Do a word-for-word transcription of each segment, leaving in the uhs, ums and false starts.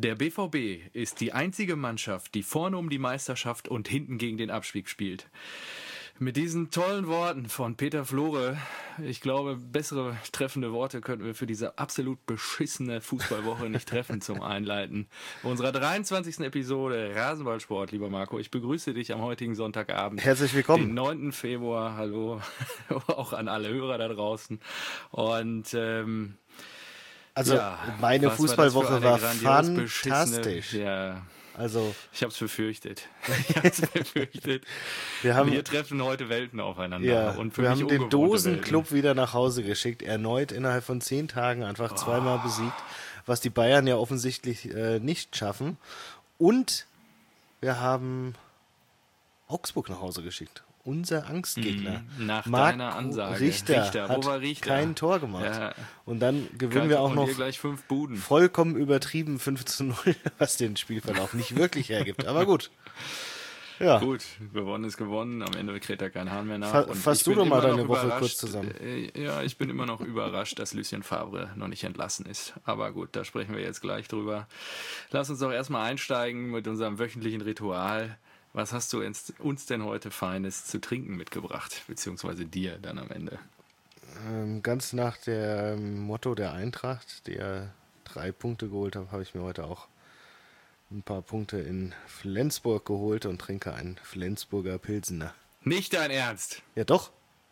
Der B V B ist die einzige Mannschaft, die vorne um die Meisterschaft und hinten gegen den Abstieg spielt. Mit diesen tollen Worten von Peter Flore, ich glaube, bessere treffende Worte könnten wir für diese absolut beschissene Fußballwoche nicht treffen zum Einleiten unserer dreiundzwanzigsten Episode Rasenballsport, lieber Marco. Ich begrüße dich am heutigen Sonntagabend. Herzlich willkommen. Den neunten Februar, hallo, auch an alle Hörer da draußen. Und ähm, Also ja, meine was Fußballwoche war, war fantastisch. Ja, also ich hab's befürchtet. Ich hab's befürchtet. wir haben, Wir treffen heute Welten aufeinander. ja, Und für wir mich haben den ungewohnte Dosenclub Welten. wieder nach Hause geschickt, erneut innerhalb von zehn Tagen einfach zweimal besiegt, was die Bayern ja offensichtlich äh, nicht schaffen. Und wir haben Augsburg nach Hause geschickt. Unser Angstgegner. Mhm, nach Marc deiner Ansage. Richter, Richter, hat wo war Richter? kein Tor gemacht. Ja. Und dann gewinnen Kann wir auch von noch dir gleich fünf Buden. vollkommen übertrieben fünf zu null, was den Spielverlauf nicht wirklich hergibt. Aber gut. Ja. Gut, gewonnen ist gewonnen. Am Ende kräht da kein Hahn mehr nach. Fa- Und fass ich du bin doch mal immer noch deine Woche überrascht, kurz zusammen. äh, Ja, ich bin immer noch überrascht, dass Lucien Favre noch nicht entlassen ist. Aber gut, da sprechen wir jetzt gleich drüber. Lass uns doch erstmal einsteigen mit unserem wöchentlichen Ritual. Was hast du uns denn heute Feines zu trinken mitgebracht? Beziehungsweise dir dann am Ende. Ähm, ganz nach dem Motto der Eintracht, der drei Punkte geholt hat, habe ich mir heute auch ein paar Punkte in Flensburg geholt und trinke einen Flensburger Pilsener. Nicht dein Ernst? Ja doch.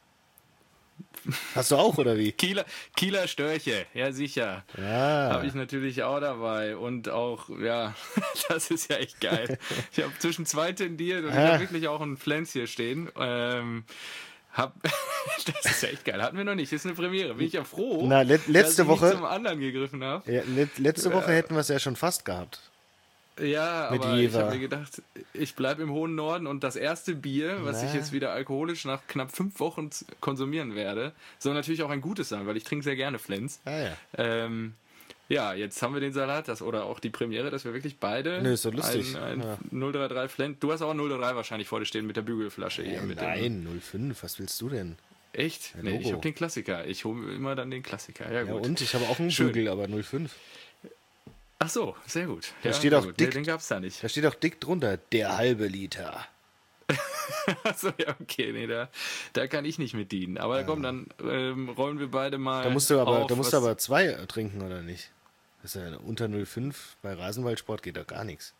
Hast du auch, oder wie? Kieler, Kieler Störche, ja sicher. Ja. Habe ich natürlich auch dabei. Und auch, ja, das ist ja echt geil. Ich habe zwischen zwei tendiert und ich Ah. habe wirklich auch einen Flens hier stehen. Ähm, hab, das ist ja echt geil. Hatten wir noch nicht. Das ist eine Premiere. Bin ich ja froh, Na, let- letzte dass ich Woche- nicht zum anderen gegriffen habe. Ja, let- letzte Woche hätten wir es ja schon fast gehabt. Ja, Mit aber ich Jever. habe mir gedacht, ich bleibe im hohen Norden und das erste Bier, was Na. ich jetzt wieder alkoholisch nach knapp fünf Wochen z- konsumieren werde, soll natürlich auch ein gutes sein, weil ich trinke sehr gerne Flens. Ah ja. Ähm, ja, jetzt haben wir den Salat, das oder auch die Premiere, dass wir wirklich beide Nö, ist doch lustig. ein, ein Ja. null drei drei Flens. Du hast auch null drei drei wahrscheinlich vor dir stehen mit der Bügelflasche hier. Äh, mit Dem, Nein, null fünf, was willst du denn? echt? Ja, Nee, ich Logo. habe den Klassiker. Ich hole immer dann den Klassiker. Ja, Ja, gut. und ich habe auch einen Schön. Bügel, aber null fünf. Ach so, sehr gut. Da ja, steht sehr auch gut. dick- Nee, den gab's da nicht. Da steht auch dick drunter, der halbe Liter. Achso, ja, okay, nee, da, da kann ich nicht mit dienen. Aber komm, dann ähm, rollen wir beide mal. Da musst du aber, auf, da musst du was- aber zwei äh, trinken, oder nicht? Das ist ja unter null fünf, bei Rasenballsport geht doch gar nichts.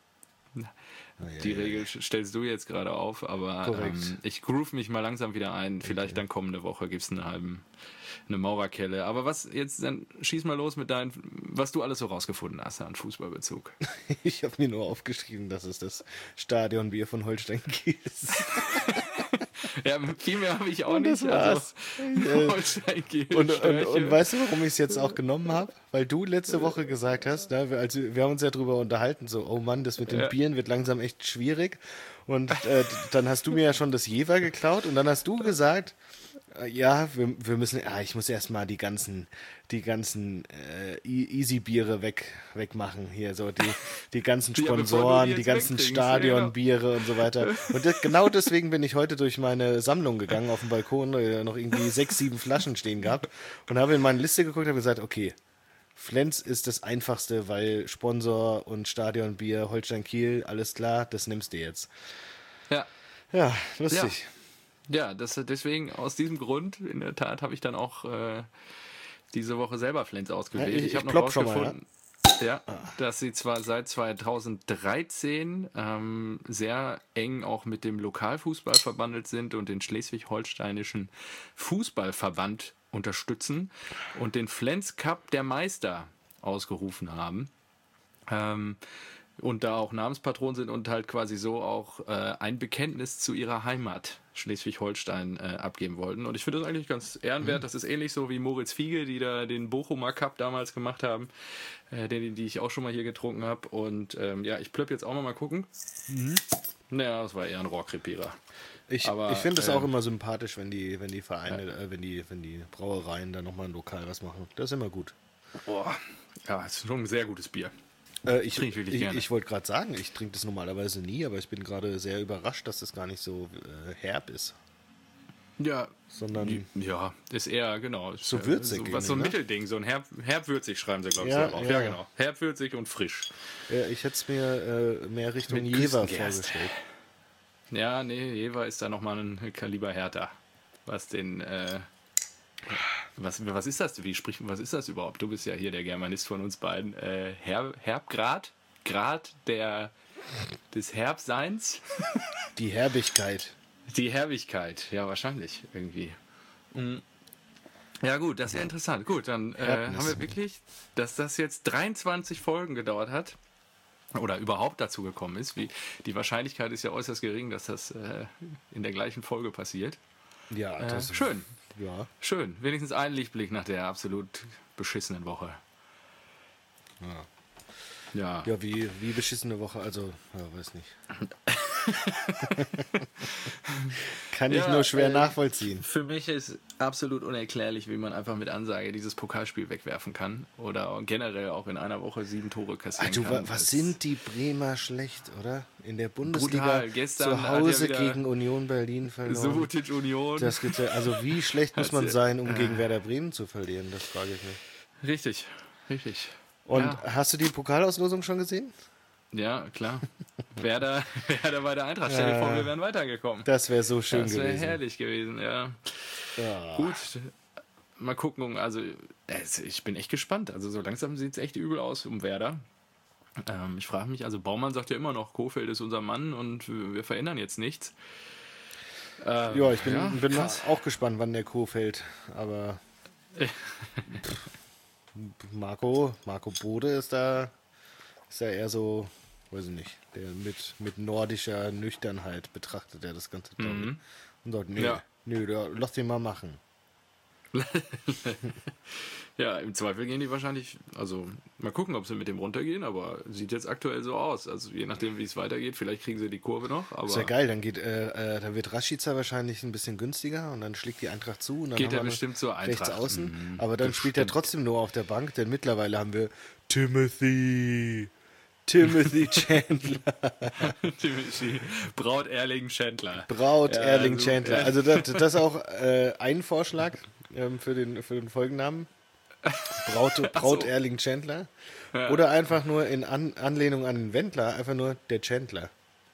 Die Regel stellst du jetzt gerade auf, aber Korrekt. ähm, ich groove mich mal langsam wieder ein. Vielleicht dann kommende Woche gibt es eine halben, eine Maurerkelle. Aber was jetzt, dann schieß mal los mit deinen, was du alles so rausgefunden hast an Fußballbezug. Ich habe mir nur aufgeschrieben, dass es das Stadionbier von Holstein Kiel ist. Ja, viel mehr habe ich auch Und nicht. das war's. Also, Holstein Kiel, Und, und, Störche. und weißt du, warum ich es jetzt auch genommen habe? Weil du letzte Woche gesagt hast, ne, wir, also wir haben uns ja drüber unterhalten, so, oh Mann, das mit den Ja. Bieren wird langsam echt schwierig. Und äh, dann hast du mir ja schon das Jever geklaut und dann hast du gesagt, äh, ja, wir, wir müssen, ah, ich muss erstmal die ganzen, die ganzen äh, E- Easy-Biere weg, wegmachen hier, so die, die ganzen Ja, bevor du die Sponsoren, jetzt die ganzen wegtrinkst, ja, Stadionbiere und so weiter. Und das, genau deswegen bin ich heute durch meine Sammlung gegangen auf dem Balkon, äh, noch irgendwie sechs, sieben Flaschen stehen gehabt und habe in meine Liste geguckt und habe gesagt, okay, Flens ist das Einfachste, weil Sponsor und Stadionbier, Holstein Kiel, alles klar, das nimmst du jetzt. Ja. Ja, lustig. Ja, das, deswegen, aus diesem Grund, in der Tat, habe ich dann auch äh, diese Woche selber Flens ausgewählt. Ja, ich- ich habe ich noch plopp schon mal, rausgefunden, ja, dass sie zwar seit zweitausenddreizehn ähm, sehr eng auch mit dem Lokalfußball verbandelt sind und den schleswig-holsteinischen Fußballverband unterstützen und den Flens Cup der Meister ausgerufen haben. Ähm, und da auch Namenspatron sind und halt quasi so auch äh, ein Bekenntnis zu ihrer Heimat Schleswig-Holstein äh, abgeben wollten. Und ich finde das eigentlich ganz ehrenwert. Das ist ähnlich so wie Moritz Fiege, die da den Bochumer Cup damals gemacht haben, äh, den, die ich auch schon mal hier getrunken habe. Und ähm, ja, ich plöpp jetzt auch mal mal gucken. Mhm. Naja, das war eher ein Rohrkrepierer. Ich, Aber, ich finde es ähm, auch immer sympathisch, wenn die, wenn die Vereine, äh, wenn die, wenn die Brauereien da nochmal ein Lokal was machen. Das ist immer gut. Boah, ja, ist schon ein sehr gutes Bier. Äh, ich Trinke ich wirklich ich, gerne. ich wollte gerade sagen, ich trinke das normalerweise nie, aber ich bin gerade sehr überrascht, dass das gar nicht so äh, herb ist. Ja, sondern ja, ist eher, genau. so ist, würzig. So, was so ein ne? Mittelding, so ein herb, herbwürzig schreiben sie, glaube ich, Ja, so drauf. ja. Ja, genau. Herbwürzig und frisch. Ja, ich hätte es mir äh, mehr Richtung Mit Jever Küstengerste. vorgestellt. Ja, nee, Jever ist da nochmal ein Kaliber härter. Was den, äh, was, was ist das? Wie spricht, was ist das überhaupt? Du bist ja hier der Germanist von uns beiden. Äh, Herb, Herbgrad? Grad der, des Herbseins? Die Herbigkeit. Die Herbigkeit, ja, wahrscheinlich irgendwie. Mhm. Ja, gut, das ist ja interessant. Gut, dann äh, Herbnis. haben wir wirklich, dass das jetzt dreiundzwanzig Folgen gedauert hat oder überhaupt dazu gekommen ist. Wie, die Wahrscheinlichkeit ist ja äußerst gering, dass das äh, in der gleichen Folge passiert. Ja, Äh, das schön, Ja. schön. Wenigstens ein Lichtblick nach der absolut beschissenen Woche. Ja. Ja. Ja, wie, wie beschissene Woche, also, ja, weiß nicht. Kann ich Ja, nur schwer äh, nachvollziehen. Für mich ist absolut unerklärlich, wie man einfach mit Ansage dieses Pokalspiel wegwerfen kann oder generell auch in einer Woche sieben Tore kassieren Ach du, kann. wa- was Das- sind die Bremer schlecht, oder? In der Bundesliga Brutal. Gestern zu hat Hause ja wieder gegen Union Berlin verloren. Subotic Union. Das geht ja, also wie schlecht muss man Also, sein, um äh, gegen Werder Bremen zu verlieren? Das frage ich mich. Richtig, richtig. Und ja, hast du die Pokalauslosung schon gesehen? ja, klar. Werder, Werder bei der Eintracht. Stell dir vor, wir wären weitergekommen. Das wäre so schön Das wäre gewesen. herrlich gewesen, ja. Ja. Gut, mal gucken. Also, es- ich bin echt gespannt. Also, so langsam sieht es echt übel aus um Werder. Ähm, ich frage mich, also Baumann sagt ja immer noch, Kofeld ist unser Mann und wir wir verändern jetzt nichts. Ähm, Ja, ich bin, ja, bin krass. auch gespannt, wann der Co fällt. Aber Marco, Marco Bode ist da, ist ja eher so, weiß ich nicht, der mit, mit nordischer Nüchternheit betrachtet er das Ganze. glaub ich. Mhm. Und sagt, nee, Ja. nö, da, lass den mal machen. Ja, im Zweifel gehen die wahrscheinlich, also mal gucken, ob sie mit dem runtergehen, aber sieht jetzt aktuell so aus. Also je nachdem, wie es weitergeht, vielleicht kriegen sie die Kurve noch, aber Ist ja geil, dann geht, äh, äh, dann wird Rashica wahrscheinlich ein bisschen günstiger und dann schlägt die Eintracht zu. Und dann geht haben er wir bestimmt zur Eintracht. rechts außen. Mhm, Aber dann spielt er bestimmt. trotzdem nur auf der Bank, denn mittlerweile haben wir Timothy. Timothy Chandler. Timothy, Braut Erling Chandler. Braut Ja, Erling so, Chandler. ja. Also das, das ist auch äh, ein Vorschlag ähm, für, den, für den Folgennamen. Braut, Braut so. Erling Chandler. Oder einfach nur in An Anlehnung an den Wendler, einfach nur der Chandler.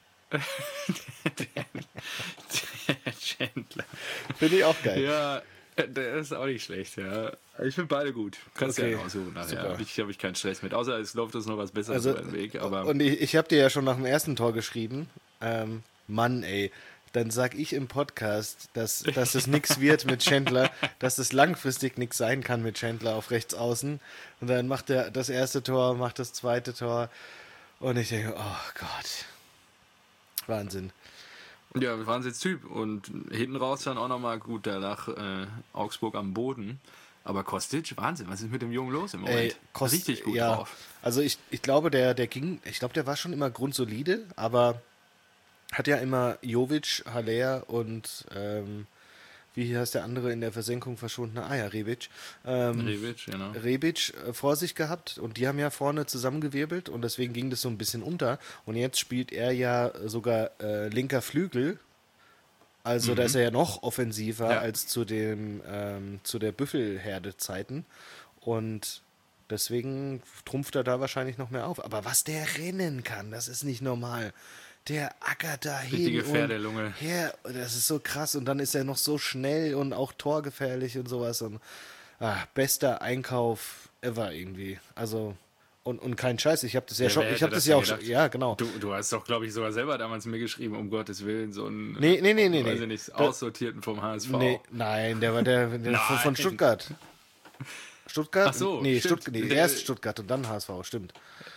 Chandler. Finde ich auch geil. Ja, der ist auch nicht schlecht, ja. Ich finde beide gut. Kannst Okay, ja aussuchen nachher. super. Ich habe ich keinen Stress mit. Außer es läuft uns noch was Besseres Also, über den Weg. Aber und ich, ich habe dir ja schon nach dem ersten Tor geschrieben, ähm, Mann, ey, dann sag ich im Podcast, dass, dass es nichts wird mit Chandler, dass es langfristig nichts sein kann mit Chandler auf rechts außen. Und dann macht er das erste Tor, macht das zweite Tor. Und ich denke, oh Gott. Wahnsinn. ja, Wahnsinnstyp. Und hinten raus dann auch nochmal gut, danach äh, Augsburg am Boden. Aber Kostic, Wahnsinn, was ist mit dem Jungen los im Moment? Ey, Kost- Richtig gut ja, drauf. Also ich, ich glaube, der, der ging, ich glaube, der war schon immer grundsolide, aber hat ja immer Jovic, Haller und ähm, wie heißt der andere in der Versenkung verschwundene? Ah ja, Rebic. Ähm, Rebic, genau. Rebic äh, vor sich gehabt und die haben ja vorne zusammengewirbelt und deswegen ging das so ein bisschen unter. Und jetzt spielt er ja sogar äh, linker Flügel. Also da ist er ja noch offensiver Ja. als zu dem ähm, zu der Büffelherde-Zeiten. Und deswegen trumpft er da wahrscheinlich noch mehr auf. Aber was der rennen kann, das ist nicht normal. Der ackert da hin Richtige und Pferdelunge. her. Das ist so krass. Und dann ist er noch so schnell und auch torgefährlich und sowas. Und ah, bester Einkauf ever irgendwie. Also und, und kein Scheiß. Ich habe das ja Ja, schon. wer Ich hätte habe das, das ja denn auch schon. gedacht? Ja, genau. Du, du hast doch, glaube ich, sogar selber damals mir geschrieben, um Gottes Willen, so einen Nee, nee, nee, nee, weiß nee. ich nicht, Da- Aussortierten vom H S V. Nee, nein, der war der, der von, von Nein. Stuttgart. Stuttgart? Ach so, nee, stimmt. Stutt nee, Der- erst Stuttgart und dann H S V, stimmt.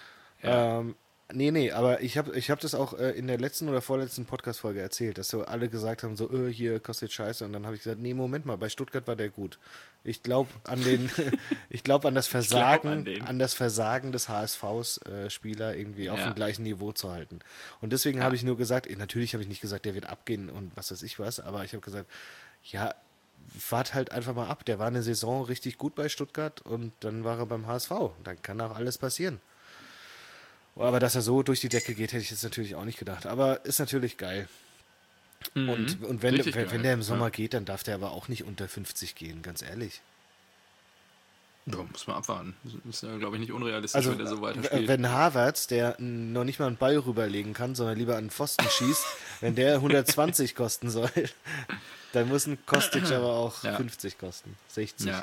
Ja. Ähm, nee, nee, aber ich habe ich hab das auch äh, in der letzten oder vorletzten Podcast-Folge erzählt, dass so alle gesagt haben, so, äh, hier kostet Scheiße. Und dann habe ich gesagt, nee, Moment mal, bei Stuttgart war der gut. Ich glaube an den, ich glaube an das Versagen, an den. an das Versagen des H S Vs äh, Spieler irgendwie auf Ja. dem gleichen Niveau zu halten. Und deswegen habe ich nur gesagt, eh, natürlich habe ich nicht gesagt, der wird abgehen und was weiß ich was, aber ich habe gesagt, ja, wart halt einfach mal ab. Der war eine Saison richtig gut bei Stuttgart und dann war er beim H S V. Dann kann auch alles passieren. Aber dass er so durch die Decke geht, hätte ich jetzt natürlich auch nicht gedacht. Aber ist natürlich geil. Mhm. Und, und wenn, wenn, wenn der im Sommer ja. geht, dann darf der aber auch nicht unter fünfzig gehen, ganz ehrlich. Ja, muss man abwarten. Das ist ja, glaube ich, nicht unrealistisch, Also, wenn der so weiter spielt. wenn Havertz, der noch nicht mal einen Ball rüberlegen kann, sondern lieber an den Pfosten schießt, wenn der hundertzwanzig kosten soll, dann muss ein Kostic aber auch ja. fünfzig kosten, sechzig. Ja.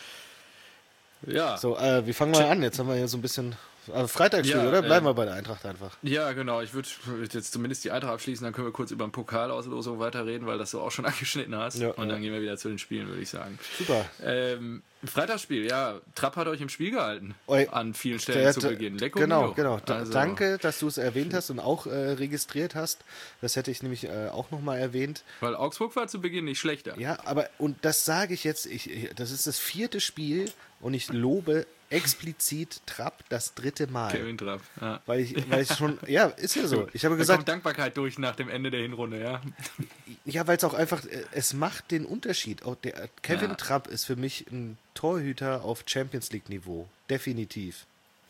ja. So, äh, wie fangen wir an? Jetzt haben wir hier so ein bisschen... Also Freitagsspiel, ja, oder? Bleiben äh, wir bei der Eintracht einfach. Ja, genau. Ich würde jetzt zumindest die Eintracht abschließen, dann können wir kurz über den Pokalauslosung weiterreden, weil das du auch schon angeschnitten hast. Ja, und ja. dann gehen wir wieder zu den Spielen, würde ich sagen. Super. Ähm, Freitagsspiel, ja. Trapp hat euch im Spiel gehalten. Oi. An vielen Stellen Der, zu der, Beginn. Lecco genau, Mio. genau. Also, Danke, dass du es erwähnt hast und auch äh, registriert hast. Das hätte ich nämlich äh, auch nochmal erwähnt. Weil Augsburg war zu Beginn nicht schlechter. Ja, aber, und das sage ich jetzt, ich, ich, das ist das vierte Spiel und ich lobe explizit Trapp das dritte Mal. Kevin Trapp, ja. Weil ich, weil ich schon, ja, ist ja so. Ich habe da gesagt, kommt Dankbarkeit durch nach dem Ende der Hinrunde, ja. Ja, weil es auch einfach, es macht den Unterschied. Auch der Kevin Ja. Trapp ist für mich ein Torhüter auf Champions League Niveau. Definitiv.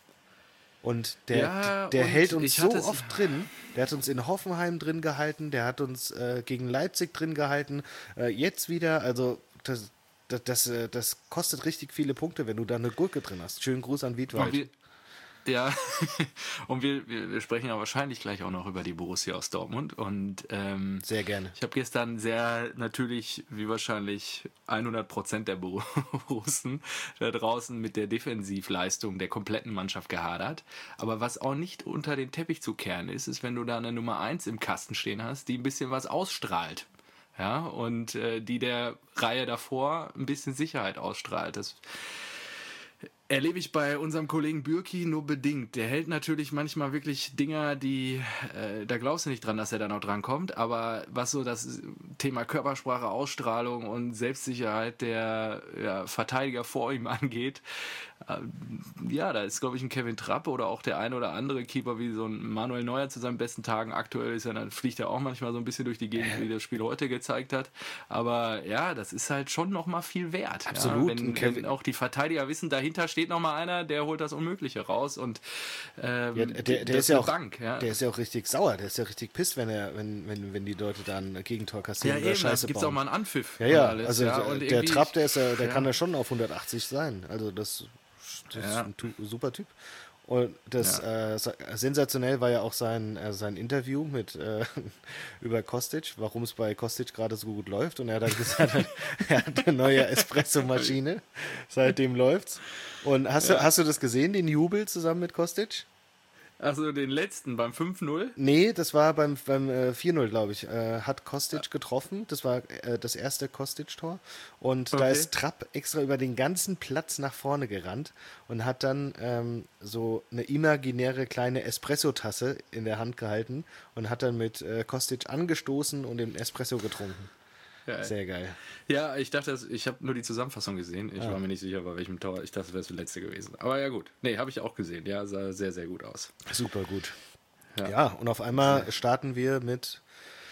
Und der, Ja, der und hält uns ich so hatte es- oft drin. Der hat uns in Hoffenheim drin gehalten, der hat uns äh, gegen Leipzig drin gehalten. Äh, jetzt wieder, also das, das, das, äh, das kostet richtig viele Punkte, wenn du da eine Gurke drin hast. Schönen Gruß an Und Wiedwald. wir, ja, und wir, wir, wir sprechen ja wahrscheinlich gleich auch noch über die Borussia aus Dortmund. Und ähm, Sehr gerne. ich habe gestern sehr natürlich, wie wahrscheinlich hundert Prozent der Borussen da draußen mit der Defensivleistung der kompletten Mannschaft gehadert. Aber was auch nicht unter den Teppich zu kehren ist, ist, wenn du da eine Nummer eins im Kasten stehen hast, die ein bisschen was ausstrahlt. Ja, und äh, die der Reihe davor ein bisschen Sicherheit ausstrahlt. Das erlebe ich bei unserem Kollegen Bürki nur bedingt. Der hält natürlich manchmal wirklich Dinger, die, äh, da glaubst du nicht dran, dass er da noch dran kommt, aber was so das Thema Körpersprache, Ausstrahlung und Selbstsicherheit der ja, Verteidiger vor ihm angeht, äh, ja, da ist, glaube ich, ein Kevin Trapp oder auch der eine oder andere Keeper wie so ein Manuel Neuer zu seinen besten Tagen. Aktuell ist er, dann fliegt er auch manchmal so ein bisschen durch die Gegend, wie das Spiel heute gezeigt hat. Aber ja, das ist halt schon nochmal viel wert. Absolut. Ja, wenn, wenn auch die Verteidiger wissen, dahinter steht noch mal einer, der holt das Unmögliche raus und ähm, Ja, der, der, das ist ja eine auch, Bank, ja. der ist ja auch richtig sauer, der ist ja richtig pisst, wenn er, wenn, wenn, wenn die Leute da ein Gegentor Ja, kassieren oder eben, Scheiße da gibt es bauen. auch mal einen Anpfiff. Ja, ja, und alles, also ja. der, Und der irgendwie- Trapp, der, ist ja, der ja. kann ja schon auf hundertachtzig sein. Also das, das Ja. ist ein tu- super Typ. Und das äh, sa- sensationell war ja auch sein, äh, sein Interview mit äh, über Kostic, warum es bei Kostic gerade so gut läuft. Und er hat dann gesagt, er hat eine neue Espresso-Maschine. Seitdem läuft's. Und hast, du, hast du das gesehen, den Jubel zusammen mit Kostic? Also den letzten beim fünf null. Nee, das war beim, beim äh, vier null, glaube ich. Äh, hat Kostic getroffen. Das war äh, das erste Kostic-Tor. Und da Okay. ist Trapp extra über den ganzen Platz nach vorne gerannt und hat dann ähm, so eine imaginäre kleine Espresso-Tasse in der Hand gehalten und hat dann mit äh, Kostic angestoßen und den Espresso getrunken. Ja, Sehr geil. ja, ich dachte, das- ich habe nur die Zusammenfassung gesehen. Ich Ah. war mir nicht sicher, bei welchem Tor. Ich dachte, das wäre das letzte gewesen. Aber ja gut. Nee, habe ich auch gesehen. Ja, sah sehr, sehr gut aus. Super gut. Ja. Ja, und auf einmal starten wir mit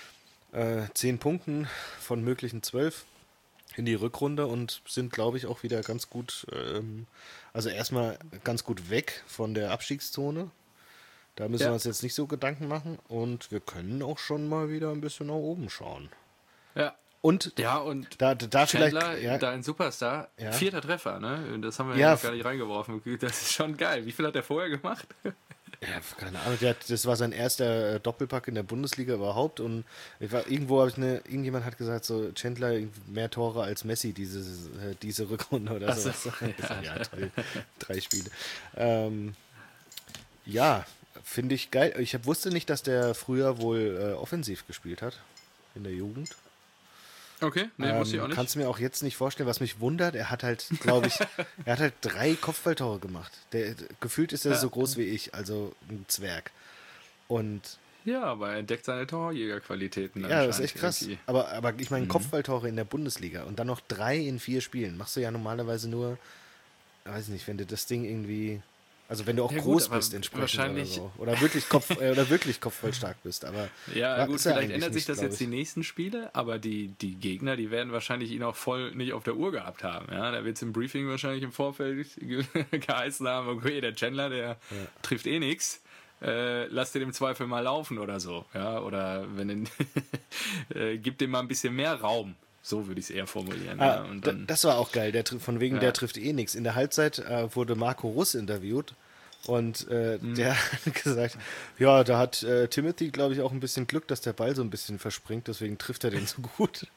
äh, zehn Punkten von möglichen zwölf in die Rückrunde und sind, glaube ich, auch wieder ganz gut, ähm, also erstmal ganz gut weg von der Abstiegszone. Da müssen Ja. wir uns jetzt nicht so Gedanken machen und wir können auch schon mal wieder ein bisschen nach oben schauen. Ja. Und Ja, und da, da vielleicht, Chandler, ja, dein Superstar, Ja. vierter Treffer, ne? Das haben wir Ja, ja noch gar nicht reingeworfen. Das ist schon geil. Wie viel hat er vorher gemacht? ja, keine Ahnung, der hat, das war sein erster äh, Doppelpack in der Bundesliga überhaupt und ich war, irgendwo habe ich eine, irgendjemand hat gesagt, so Chandler mehr Tore als Messi diese, äh, diese Rückrunde oder Ach so, so. ja. Ja, toll. Drei Spiele. Ähm, ja, finde ich geil. Ich hab, wusste nicht, dass der früher wohl äh, offensiv gespielt hat in der Jugend. Okay, nee, ähm, wusste ich auch nicht. Kannst du mir auch jetzt nicht vorstellen, was mich wundert, er hat halt, glaube ich, er hat halt drei Kopfballtore gemacht. Der, gefühlt ist er Ja. so groß wie ich, also ein Zwerg. Und Ja, aber er entdeckt seine Torjägerqualitäten. ja, das ist echt krass. irgendwie. Aber, aber ich meine, Mhm. Kopfballtore in der Bundesliga und dann noch drei in vier Spielen. Machst du ja normalerweise nur, weiß ich nicht, wenn du das Ding irgendwie, also wenn du auch Ja, gut, groß aber bist entsprechend wahrscheinlich- oder so. Oder wirklich, Kopf, äh, oder wirklich kopfballstark bist. Aber Ja, war- gut, ist er vielleicht eigentlich ändert sich nicht, das glaub jetzt ich. die nächsten Spiele, aber die, die Gegner, die werden wahrscheinlich ihn auch voll nicht auf der Uhr gehabt haben. Ja? Da wird es im Briefing wahrscheinlich im Vorfeld ge geheißen haben, okay, der Chandler, der trifft eh nichts. äh, lass den im Zweifel mal laufen oder so. Ja, oder wenn den, äh, gib dem mal ein bisschen mehr Raum. So würde ich es eher formulieren. Ah, ja, und da- dann, das war auch geil, der, tr- von wegen, Ja. der trifft eh nichts. In der Halbzeit äh, wurde Marco Russ interviewt und äh, Mhm. der hat gesagt, ja, da hat äh, Timothy, glaube ich, auch ein bisschen Glück, dass der Ball so ein bisschen verspringt, deswegen trifft er den so gut.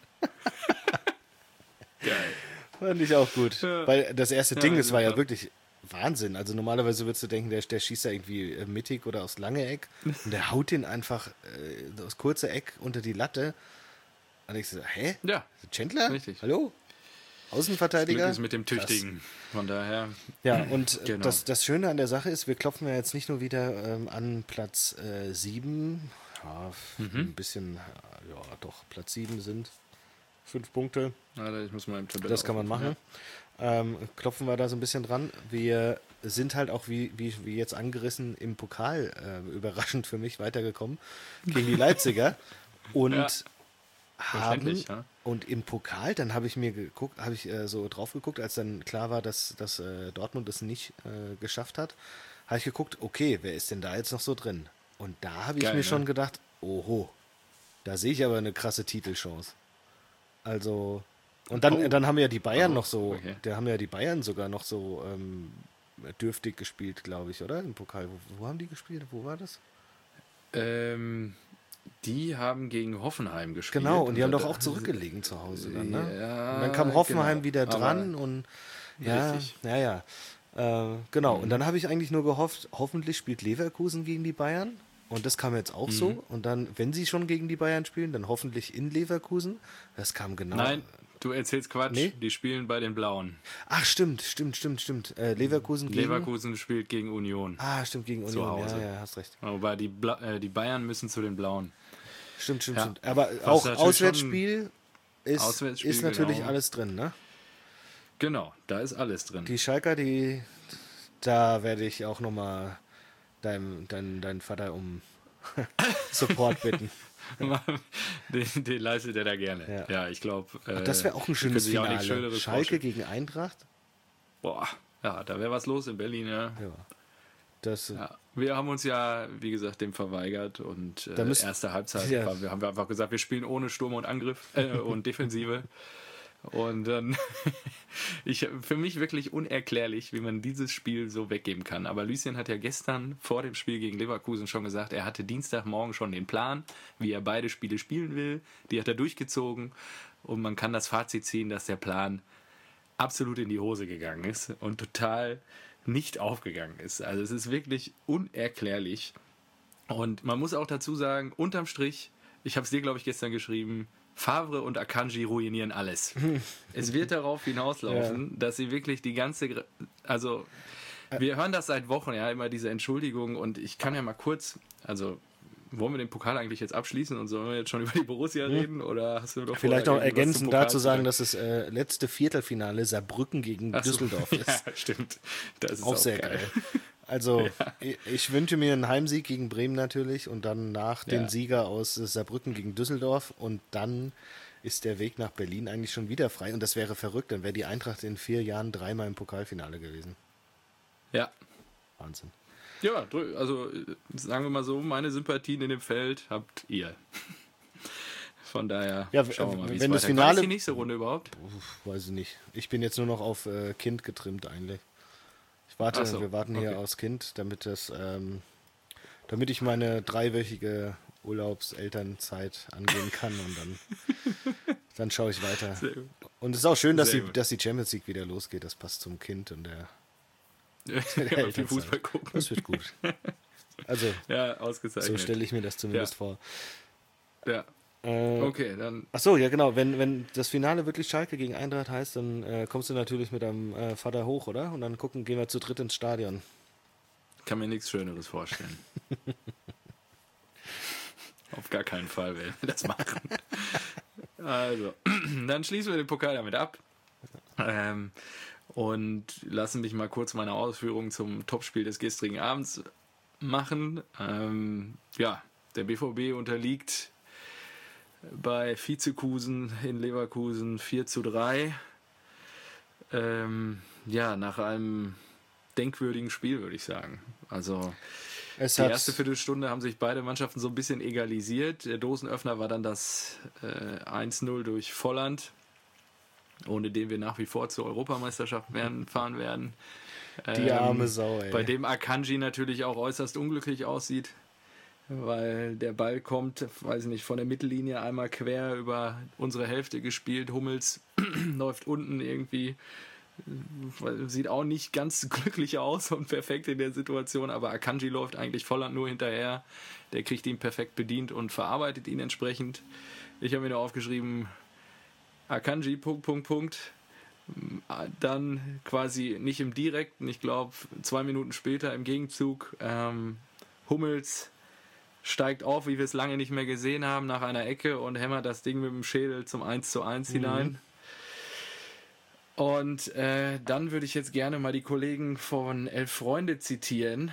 geil. Fand ich auch gut. Ja. Weil das erste Ja, Ding, das war ja super. wirklich Wahnsinn. Also normalerweise würdest du denken, der, der schießt da irgendwie äh, mittig oder aufs lange Eck und der haut den einfach äh, aus kurze Eck unter die Latte. Und ich so, hä? Ja, Chandler? Richtig. Hallo? Glück Außenverteidiger? ist mit dem Krass. Tüchtigen. Von daher, Ja, und Genau. das, das Schöne an der Sache ist, wir klopfen ja jetzt nicht nur wieder ähm, an Platz äh, sieben, ja, Mhm. ein bisschen, äh, ja, doch, Platz sieben sind fünf Punkte, Alter, ich muss mal im Tabelle das kann man machen. Ähm, klopfen wir da so ein bisschen dran. Wir sind halt auch, wie, wie, wie jetzt angerissen, im Pokal äh, überraschend für mich weitergekommen gegen die Leipziger und Ja. haben Verständlich, ja. und im Pokal, dann habe ich mir geguckt, habe ich äh, so drauf geguckt, als dann klar war, dass, dass äh, Dortmund es nicht äh, geschafft hat, habe ich geguckt, okay, wer ist denn da jetzt noch so drin? Und da habe ich Geil, mir ne? schon gedacht, oho, da sehe ich aber eine krasse Titelchance. Also, und dann, Oh. dann haben ja die Bayern Oh, noch so, okay. da haben ja die Bayern sogar noch so ähm, dürftig gespielt, glaube ich, oder? Im Pokal. Wo, wo haben die gespielt? Wo war das? Ähm, die haben gegen Hoffenheim gespielt. Genau, und die haben da- doch auch zurückgelegen zu Hause dann, ne? Ja, Und dann kam Hoffenheim genau. wieder dran Aber- und ja, Richtig. ja, ja. Äh, genau, Mhm. und dann habe ich eigentlich nur gehofft, hoffentlich spielt Leverkusen gegen die Bayern. Und das kam jetzt auch Mhm. so. Und dann, wenn sie schon gegen die Bayern spielen, dann hoffentlich in Leverkusen. Das kam genau. Nein, du erzählst Quatsch. Nee? Die spielen bei den Blauen. Ach, stimmt, stimmt, stimmt, stimmt. Äh, Leverkusen gegen. Leverkusen spielt gegen Union. Ah, stimmt, gegen Zu Union. Hause. Ja, ja, hast recht. Wobei die, Bla äh, die Bayern müssen zu den Blauen. Stimmt, stimmt, Ja. stimmt. Aber Was auch natürlich Auswärtsspiel ist, Auswärtsspiel, ist natürlich genau. alles drin, ne? Genau, da ist alles drin. Die Schalker, die, da werde ich auch nochmal deinem, dein, deinen Vater um Support bitten. den, den leistet er da gerne. Ja. Ja, ich glaube. Äh, Das wäre auch ein die schönes können sich auch nichts Finale. Schöneres Schalke vorstellen. gegen Eintracht. Boah, ja, da wäre was los in Berlin, ja. Ja. Das, Ja, wir haben uns ja, wie gesagt, dem verweigert und äh, Da müsst- erste Halbzeit Ja. war, wir haben wir einfach gesagt, wir spielen ohne Sturm und Angriff äh, und Defensive. Und dann, ich, für mich wirklich unerklärlich, wie man dieses Spiel so weggeben kann. Aber Lucien hat ja gestern vor dem Spiel gegen Leverkusen schon gesagt, er hatte Dienstagmorgen schon den Plan, wie er beide Spiele spielen will. Die hat er durchgezogen und man kann das Fazit ziehen, dass der Plan absolut in die Hose gegangen ist und total nicht aufgegangen ist. Also es ist wirklich unerklärlich. Und man muss auch dazu sagen, unterm Strich, ich habe es dir, glaube ich, gestern geschrieben, Favre und Akanji ruinieren alles. Es wird darauf hinauslaufen, dass sie wirklich die ganze, Gre- also wir hören das seit Wochen, ja, immer diese Entschuldigung und ich kann ja mal kurz, also wollen wir den Pokal eigentlich jetzt abschließen und sollen wir jetzt schon über die Borussia reden oder hast du noch vielleicht vor, noch irgendwas zum ergänzend Pokal dazu zu sagen, dass das äh, letzte Viertelfinale Saarbrücken gegen Ach so, Düsseldorf ist. Ja, stimmt. Das ist auch sehr geil. Also, ich, ich wünsche mir einen Heimsieg gegen Bremen natürlich und dann nach Ja. den Sieger aus äh, Saarbrücken gegen Düsseldorf und dann ist der Weg nach Berlin eigentlich schon wieder frei und das wäre verrückt, dann wäre die Eintracht in vier Jahren dreimal im Pokalfinale gewesen. Ja. Wahnsinn. Ja, drü- also äh, sagen wir mal so, meine Sympathien in dem Feld habt ihr. Von daher Ja, w- schauen wir mal, wie es wenn das weitergeht. Finale- Wann ist die nächste Runde überhaupt? Uff, weiß ich nicht. Ich bin jetzt nur noch auf äh, Kind getrimmt eigentlich. Ich warte, Ach so, wir warten hier okay. aufs Kind, damit das, ähm, damit ich meine dreiwöchige Urlaubselternzeit angehen kann und dann, dann schaue ich weiter. Sehr gut. Und es ist auch schön, dass Sehr die, gut. dass die Champions League wieder losgeht. Das passt zum Kind und der, Ja, viel Elternzeit. Fußball gucken. das wird gut. Also, Ja, so ausgezeichnet. stelle ich mir das zumindest Ja. vor. Ja, Äh, okay, dann Ach so, ja genau. Wenn, wenn das Finale wirklich Schalke gegen Eintracht heißt, dann äh, kommst du natürlich mit deinem äh, Vater hoch, oder? Und dann gucken, gehen wir zu dritt ins Stadion. kann mir nichts Schöneres vorstellen. Auf gar keinen Fall werden wir das machen. Also, dann schließen wir den Pokal damit ab. Ähm, und lassen mich mal kurz meine Ausführungen zum Topspiel des gestrigen Abends machen. Ähm, ja, der B V B unterliegt bei Vizekusen in Leverkusen vier zu drei. Ähm, ja, nach einem denkwürdigen Spiel, würde ich sagen. Also Es Die hat- erste Viertelstunde haben sich beide Mannschaften so ein bisschen egalisiert. Der Dosenöffner war dann das äh, eins null durch Volland, ohne den wir nach wie vor zur Europameisterschaft werden, fahren werden. Die Ähm, arme Sau, ey. Bei dem Akanji natürlich auch äußerst unglücklich aussieht, weil der Ball kommt, weiß ich nicht, von der Mittellinie einmal quer über unsere Hälfte gespielt. Hummels läuft unten irgendwie, sieht auch nicht ganz glücklich aus und perfekt in der Situation, aber Akanji läuft eigentlich Volland nur hinterher. Der kriegt ihn perfekt bedient und verarbeitet ihn entsprechend. Ich habe mir nur aufgeschrieben, Akanji, Punkt, Punkt, Punkt. Dann quasi nicht im Direkten, ich glaube zwei Minuten später im Gegenzug, ähm, Hummels steigt auf, wie wir es lange nicht mehr gesehen haben, nach einer Ecke und hämmert das Ding mit dem Schädel zum eins zu eins mhm. hinein. Und äh, dann würde ich jetzt gerne mal die Kollegen von Elf Freunde zitieren,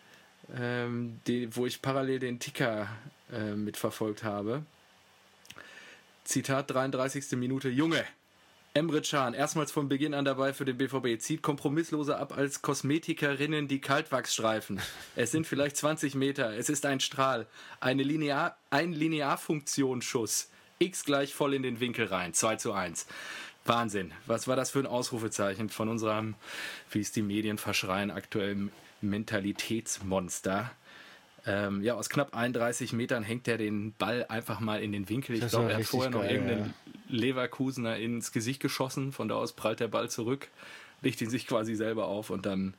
ähm, die, wo ich parallel den Ticker äh, mitverfolgt habe. Zitat, dreiunddreißigste Minute, Junge, Emre Can, erstmals von Beginn an dabei für den B V B, zieht kompromissloser ab als Kosmetikerinnen die Kaltwachsstreifen. Es sind vielleicht zwanzig Meter, es ist ein Strahl, eine Linear, ein Linearfunktionsschuss, X gleich voll in den Winkel rein, zwei zu eins. Wahnsinn, was war das für ein Ausrufezeichen von unserem, wie es die Medien verschreien, aktuellen Mentalitätsmonster. Ähm, ja, aus knapp einunddreißig Metern hängt er den Ball einfach mal in den Winkel. Ich glaube, er hat vorher noch geil, irgendeinen ja. Leverkusener ins Gesicht geschossen. Von da aus prallt der Ball zurück, legt ihn sich quasi selber auf und dann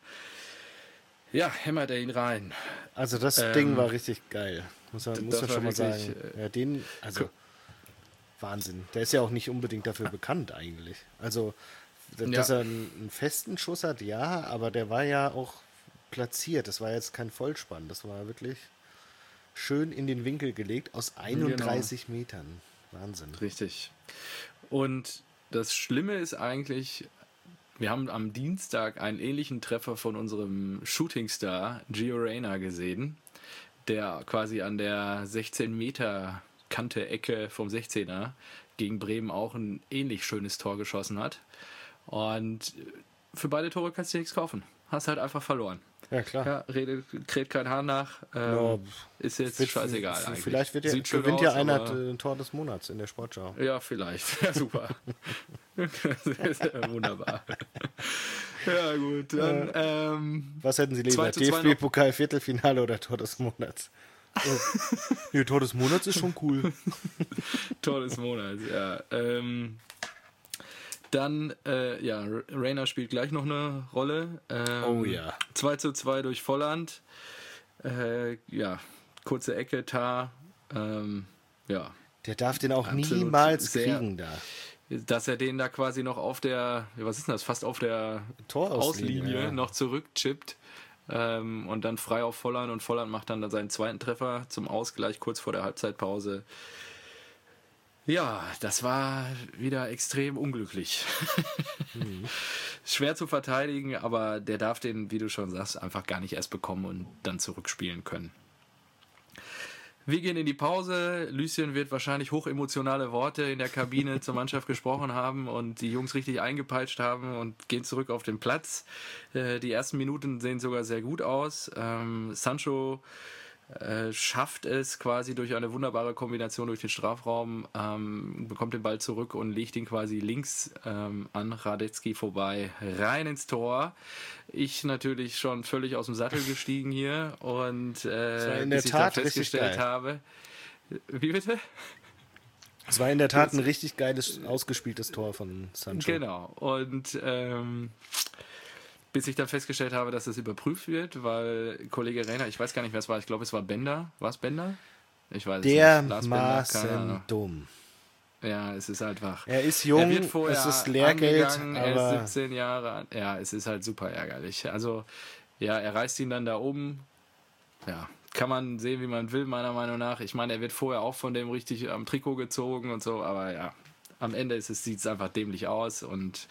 ja, hämmert er ihn rein. Also das ähm, Ding war richtig geil, muss man, muss man schon mal wirklich, sagen. Ja, den, also Wahnsinn. Der ist ja auch nicht unbedingt dafür bekannt eigentlich. Also, dass ja. er einen, einen festen Schuss hat, ja, aber der war ja auch platziert. Das war jetzt kein Vollspann. Das war wirklich schön in den Winkel gelegt aus einunddreißig genau. Metern. Wahnsinn. Richtig. Und das Schlimme ist eigentlich, wir haben am Dienstag einen ähnlichen Treffer von unserem Shootingstar Gio Reyna gesehen, der quasi an der sechzehn Meter Kante Ecke vom sechzehner gegen Bremen auch ein ähnlich schönes Tor geschossen hat. Und für beide Tore kannst du nichts kaufen. Hast halt einfach verloren. Ja, klar. Ja, Rede, kräht kein Haar nach. Ähm, no, ist jetzt wird, scheißegal eigentlich. Vielleicht wird ja, gewinnt ja einer ein Tor des Monats in der Sportschau. Ja, vielleicht. Ja, super. Das ist ja wunderbar. Ja, gut. Dann, äh, ähm, was hätten Sie lieber? D F B-Pokal, Viertelfinale oder Tor des Monats? Oh. Nee, Tor des Monats ist schon cool. Tor des Monats, ja. Ähm, Dann, äh, ja, Reyna spielt gleich noch eine Rolle. Ähm, oh ja. zwei zu zwei durch Volland. Äh, ja, kurze Ecke, Tar. Ähm, ja. Der darf den auch niemals sehr, kriegen da. Dass er den da quasi noch auf der, was ist denn das, fast auf der Torauslinie Auslinie ja. noch zurückchippt. Ähm, und dann frei auf Volland. Und Volland macht dann seinen zweiten Treffer zum Ausgleich kurz vor der Halbzeitpause. Ja, das war wieder extrem unglücklich. Mhm. Schwer zu verteidigen, aber der darf den, wie du schon sagst, einfach gar nicht erst bekommen und dann zurückspielen können. Wir gehen in die Pause. Lucien wird wahrscheinlich hochemotionale Worte in der Kabine zur Mannschaft gesprochen haben und die Jungs richtig eingepeitscht haben und gehen zurück auf den Platz. Die ersten Minuten sehen sogar sehr gut aus. Sancho Äh, schafft es quasi durch eine wunderbare Kombination durch den Strafraum, ähm, bekommt den Ball zurück und legt ihn quasi links ähm, an Radetzky vorbei, rein ins Tor. Ich natürlich schon völlig aus dem Sattel gestiegen hier und äh, in der bis Tat ich dann festgestellt geil. habe. Wie bitte? Es war in der Tat ein richtig geiles, ausgespieltes Tor von Sancho. Genau. Und ähm, bis ich dann festgestellt habe, dass es überprüft wird, weil Kollege Reyna, ich weiß gar nicht, wer es war, ich glaube, es war Bender. War es Bender? Ich weiß Der es nicht. Dermaßen dumm. Ja, es ist einfach. Er ist jung, er wird es ist Lehrgeld, aber er ist siebzehn Jahre alt. Ja, es ist halt super ärgerlich. Also, ja, er reißt ihn dann da oben. Ja, kann man sehen, wie man will, meiner Meinung nach. Ich meine, er wird vorher auch von dem richtig am Trikot gezogen und so, aber ja, am Ende ist es, sieht es einfach dämlich aus und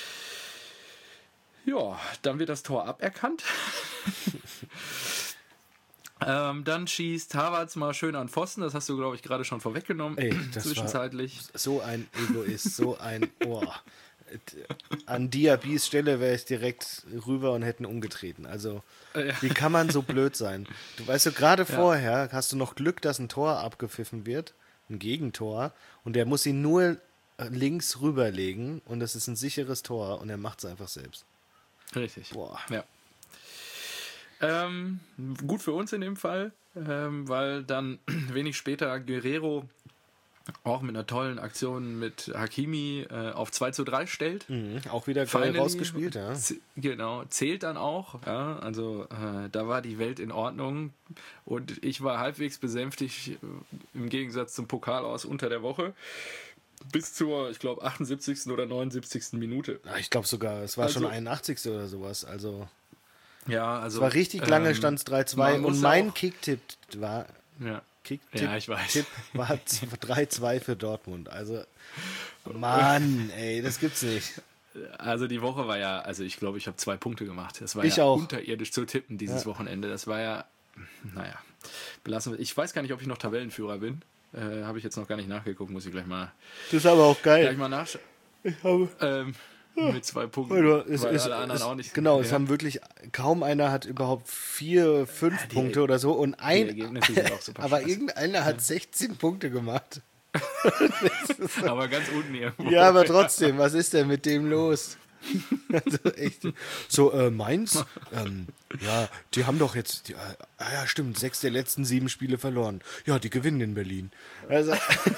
ja, dann wird das Tor aberkannt. ähm, dann schießt Havertz mal schön an Pfosten. Das hast du, glaube ich, gerade schon vorweggenommen. Ey, das zwischenzeitlich. War so ein Egoist, so ein Ohr. an Diabys Stelle wäre ich direkt rüber und hätten umgetreten. Also, wie kann man so blöd sein? Du weißt du, gerade ja. vorher hast du noch Glück, dass ein Tor abgepfiffen wird, ein Gegentor, und der muss ihn nur links rüberlegen und das ist ein sicheres Tor und er macht es einfach selbst. Richtig. Boah. Ja. Ähm, gut für uns in dem Fall, ähm, weil dann wenig später Guerrero auch mit einer tollen Aktion mit Hakimi äh, auf zwei zu drei stellt. Mhm, auch wieder geil Finally, rausgespielt, ja. Z- genau, zählt dann auch. Ja, also äh, da war die Welt in Ordnung und ich war halbwegs besänftigt äh, im Gegensatz zum Pokal aus unter der Woche. Bis zur, ich glaube, achtundsiebzigsten oder neunundsiebzigsten Minute. Ja, ich glaube sogar, es war also, schon einundachtzigste oder sowas. Also, ja, also es war richtig lange, ähm, stand es drei zwei und mein Kicktipp war... Ja. Kick-Tipp ja, ich weiß. Tipp war drei zwei für Dortmund. Also, Mann, ey, das gibt's nicht. Also die Woche war ja, also ich glaube, ich habe zwei Punkte gemacht. Das war ich ja auch. unterirdisch zu tippen dieses ja. Wochenende. Das war ja, naja, belassen wir. Ich weiß gar nicht, ob ich noch Tabellenführer bin. Äh, habe ich jetzt noch gar nicht nachgeguckt, muss ich gleich mal. Das ist aber auch geil. Gleich mal nachschauen. Ich habe. Ähm, mit zwei Punkten, weil, es, weil es, alle anderen es, auch nicht. Genau, ja. es haben wirklich, kaum einer hat überhaupt vier, fünf ja, die, Punkte oder so und ein, sind auch super aber scheiße. Irgendeiner hat sechzehn Punkte gemacht. Aber ganz unten irgendwo. Ja, aber trotzdem, was ist denn mit dem los? Also echt. So, äh, Mainz, ähm, ja, die haben doch jetzt, die, ah ja, stimmt, sechs der letzten sieben Spiele verloren. Ja, die gewinnen in Berlin. Also,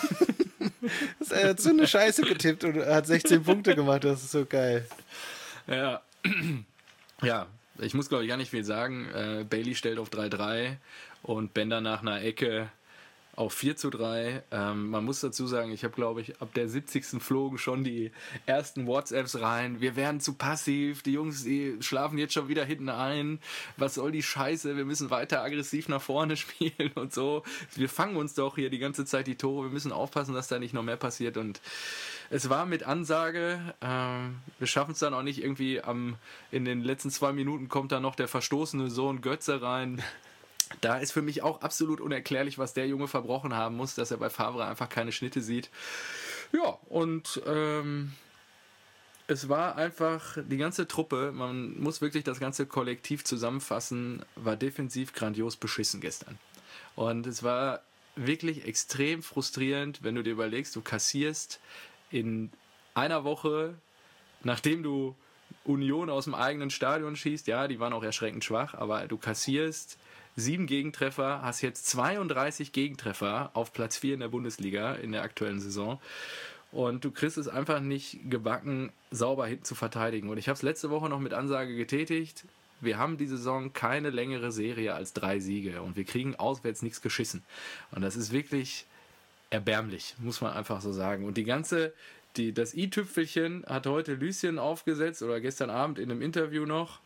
er hat so eine Scheiße getippt und hat sechzehn Punkte gemacht, das ist so geil. Ja, ja, ich muss glaube ich gar nicht viel sagen. Äh, Bailey stellt auf drei drei und Bender nach einer Ecke auf vier zu drei. Ähm, man muss dazu sagen, ich habe, glaube ich, ab der siebzigsten flogen schon die ersten WhatsApps rein. Wir werden zu passiv, die Jungs die schlafen jetzt schon wieder hinten ein. Was soll die Scheiße? Wir müssen weiter aggressiv nach vorne spielen und so. Wir fangen uns doch hier die ganze Zeit die Tore. Wir müssen aufpassen, dass da nicht noch mehr passiert. Und es war mit Ansage. Ähm, wir schaffen es dann auch nicht irgendwie am, in den letzten zwei Minuten kommt dann noch der verstoßene Sohn Götze rein. Da ist für mich auch absolut unerklärlich, was der Junge verbrochen haben muss, dass er bei Favre einfach keine Schnitte sieht. Ja, und ähm, es war einfach die ganze Truppe, man muss wirklich das ganze Kollektiv zusammenfassen, war defensiv grandios beschissen gestern. Und es war wirklich extrem frustrierend, wenn du dir überlegst, du kassierst in einer Woche, nachdem du Union aus dem eigenen Stadion schießt, ja, die waren auch erschreckend schwach, aber du kassierst sieben Gegentreffer, hast jetzt zweiunddreißig Gegentreffer auf Platz vier in der Bundesliga in der aktuellen Saison und du kriegst es einfach nicht gebacken, sauber hinten zu verteidigen. Und ich habe es letzte Woche noch mit Ansage getätigt, wir haben die Saison keine längere Serie als drei Siege und wir kriegen auswärts nichts geschissen. Und das ist wirklich erbärmlich, muss man einfach so sagen. Und die ganze, die, das i-Tüpfelchen hat heute Lucien aufgesetzt oder gestern Abend in einem Interview noch,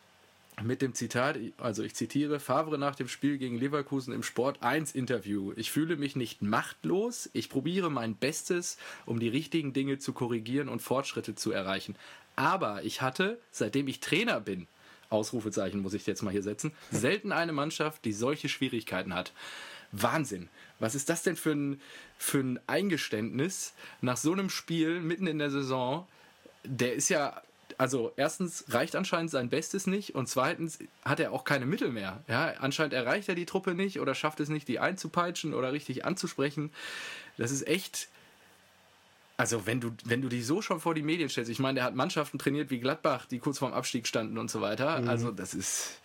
mit dem Zitat, also ich zitiere, Favre nach dem Spiel gegen Leverkusen im Sport eins Interview. Ich fühle mich nicht machtlos, ich probiere mein Bestes, um die richtigen Dinge zu korrigieren und Fortschritte zu erreichen. Aber ich hatte, seitdem ich Trainer bin, Ausrufezeichen muss ich jetzt mal hier setzen, selten eine Mannschaft, die solche Schwierigkeiten hat. Wahnsinn. Was ist das denn für ein, für ein Eingeständnis nach so einem Spiel mitten in der Saison? Der ist ja... Also erstens reicht anscheinend sein Bestes nicht und zweitens hat er auch keine Mittel mehr. Ja, anscheinend erreicht er die Truppe nicht oder schafft es nicht, die einzupeitschen oder richtig anzusprechen. Das ist echt... Also wenn du, wenn du dich so schon vor die Medien stellst, ich meine, der hat Mannschaften trainiert wie Gladbach, die kurz vorm Abstieg standen und so weiter. Mhm. Also das ist...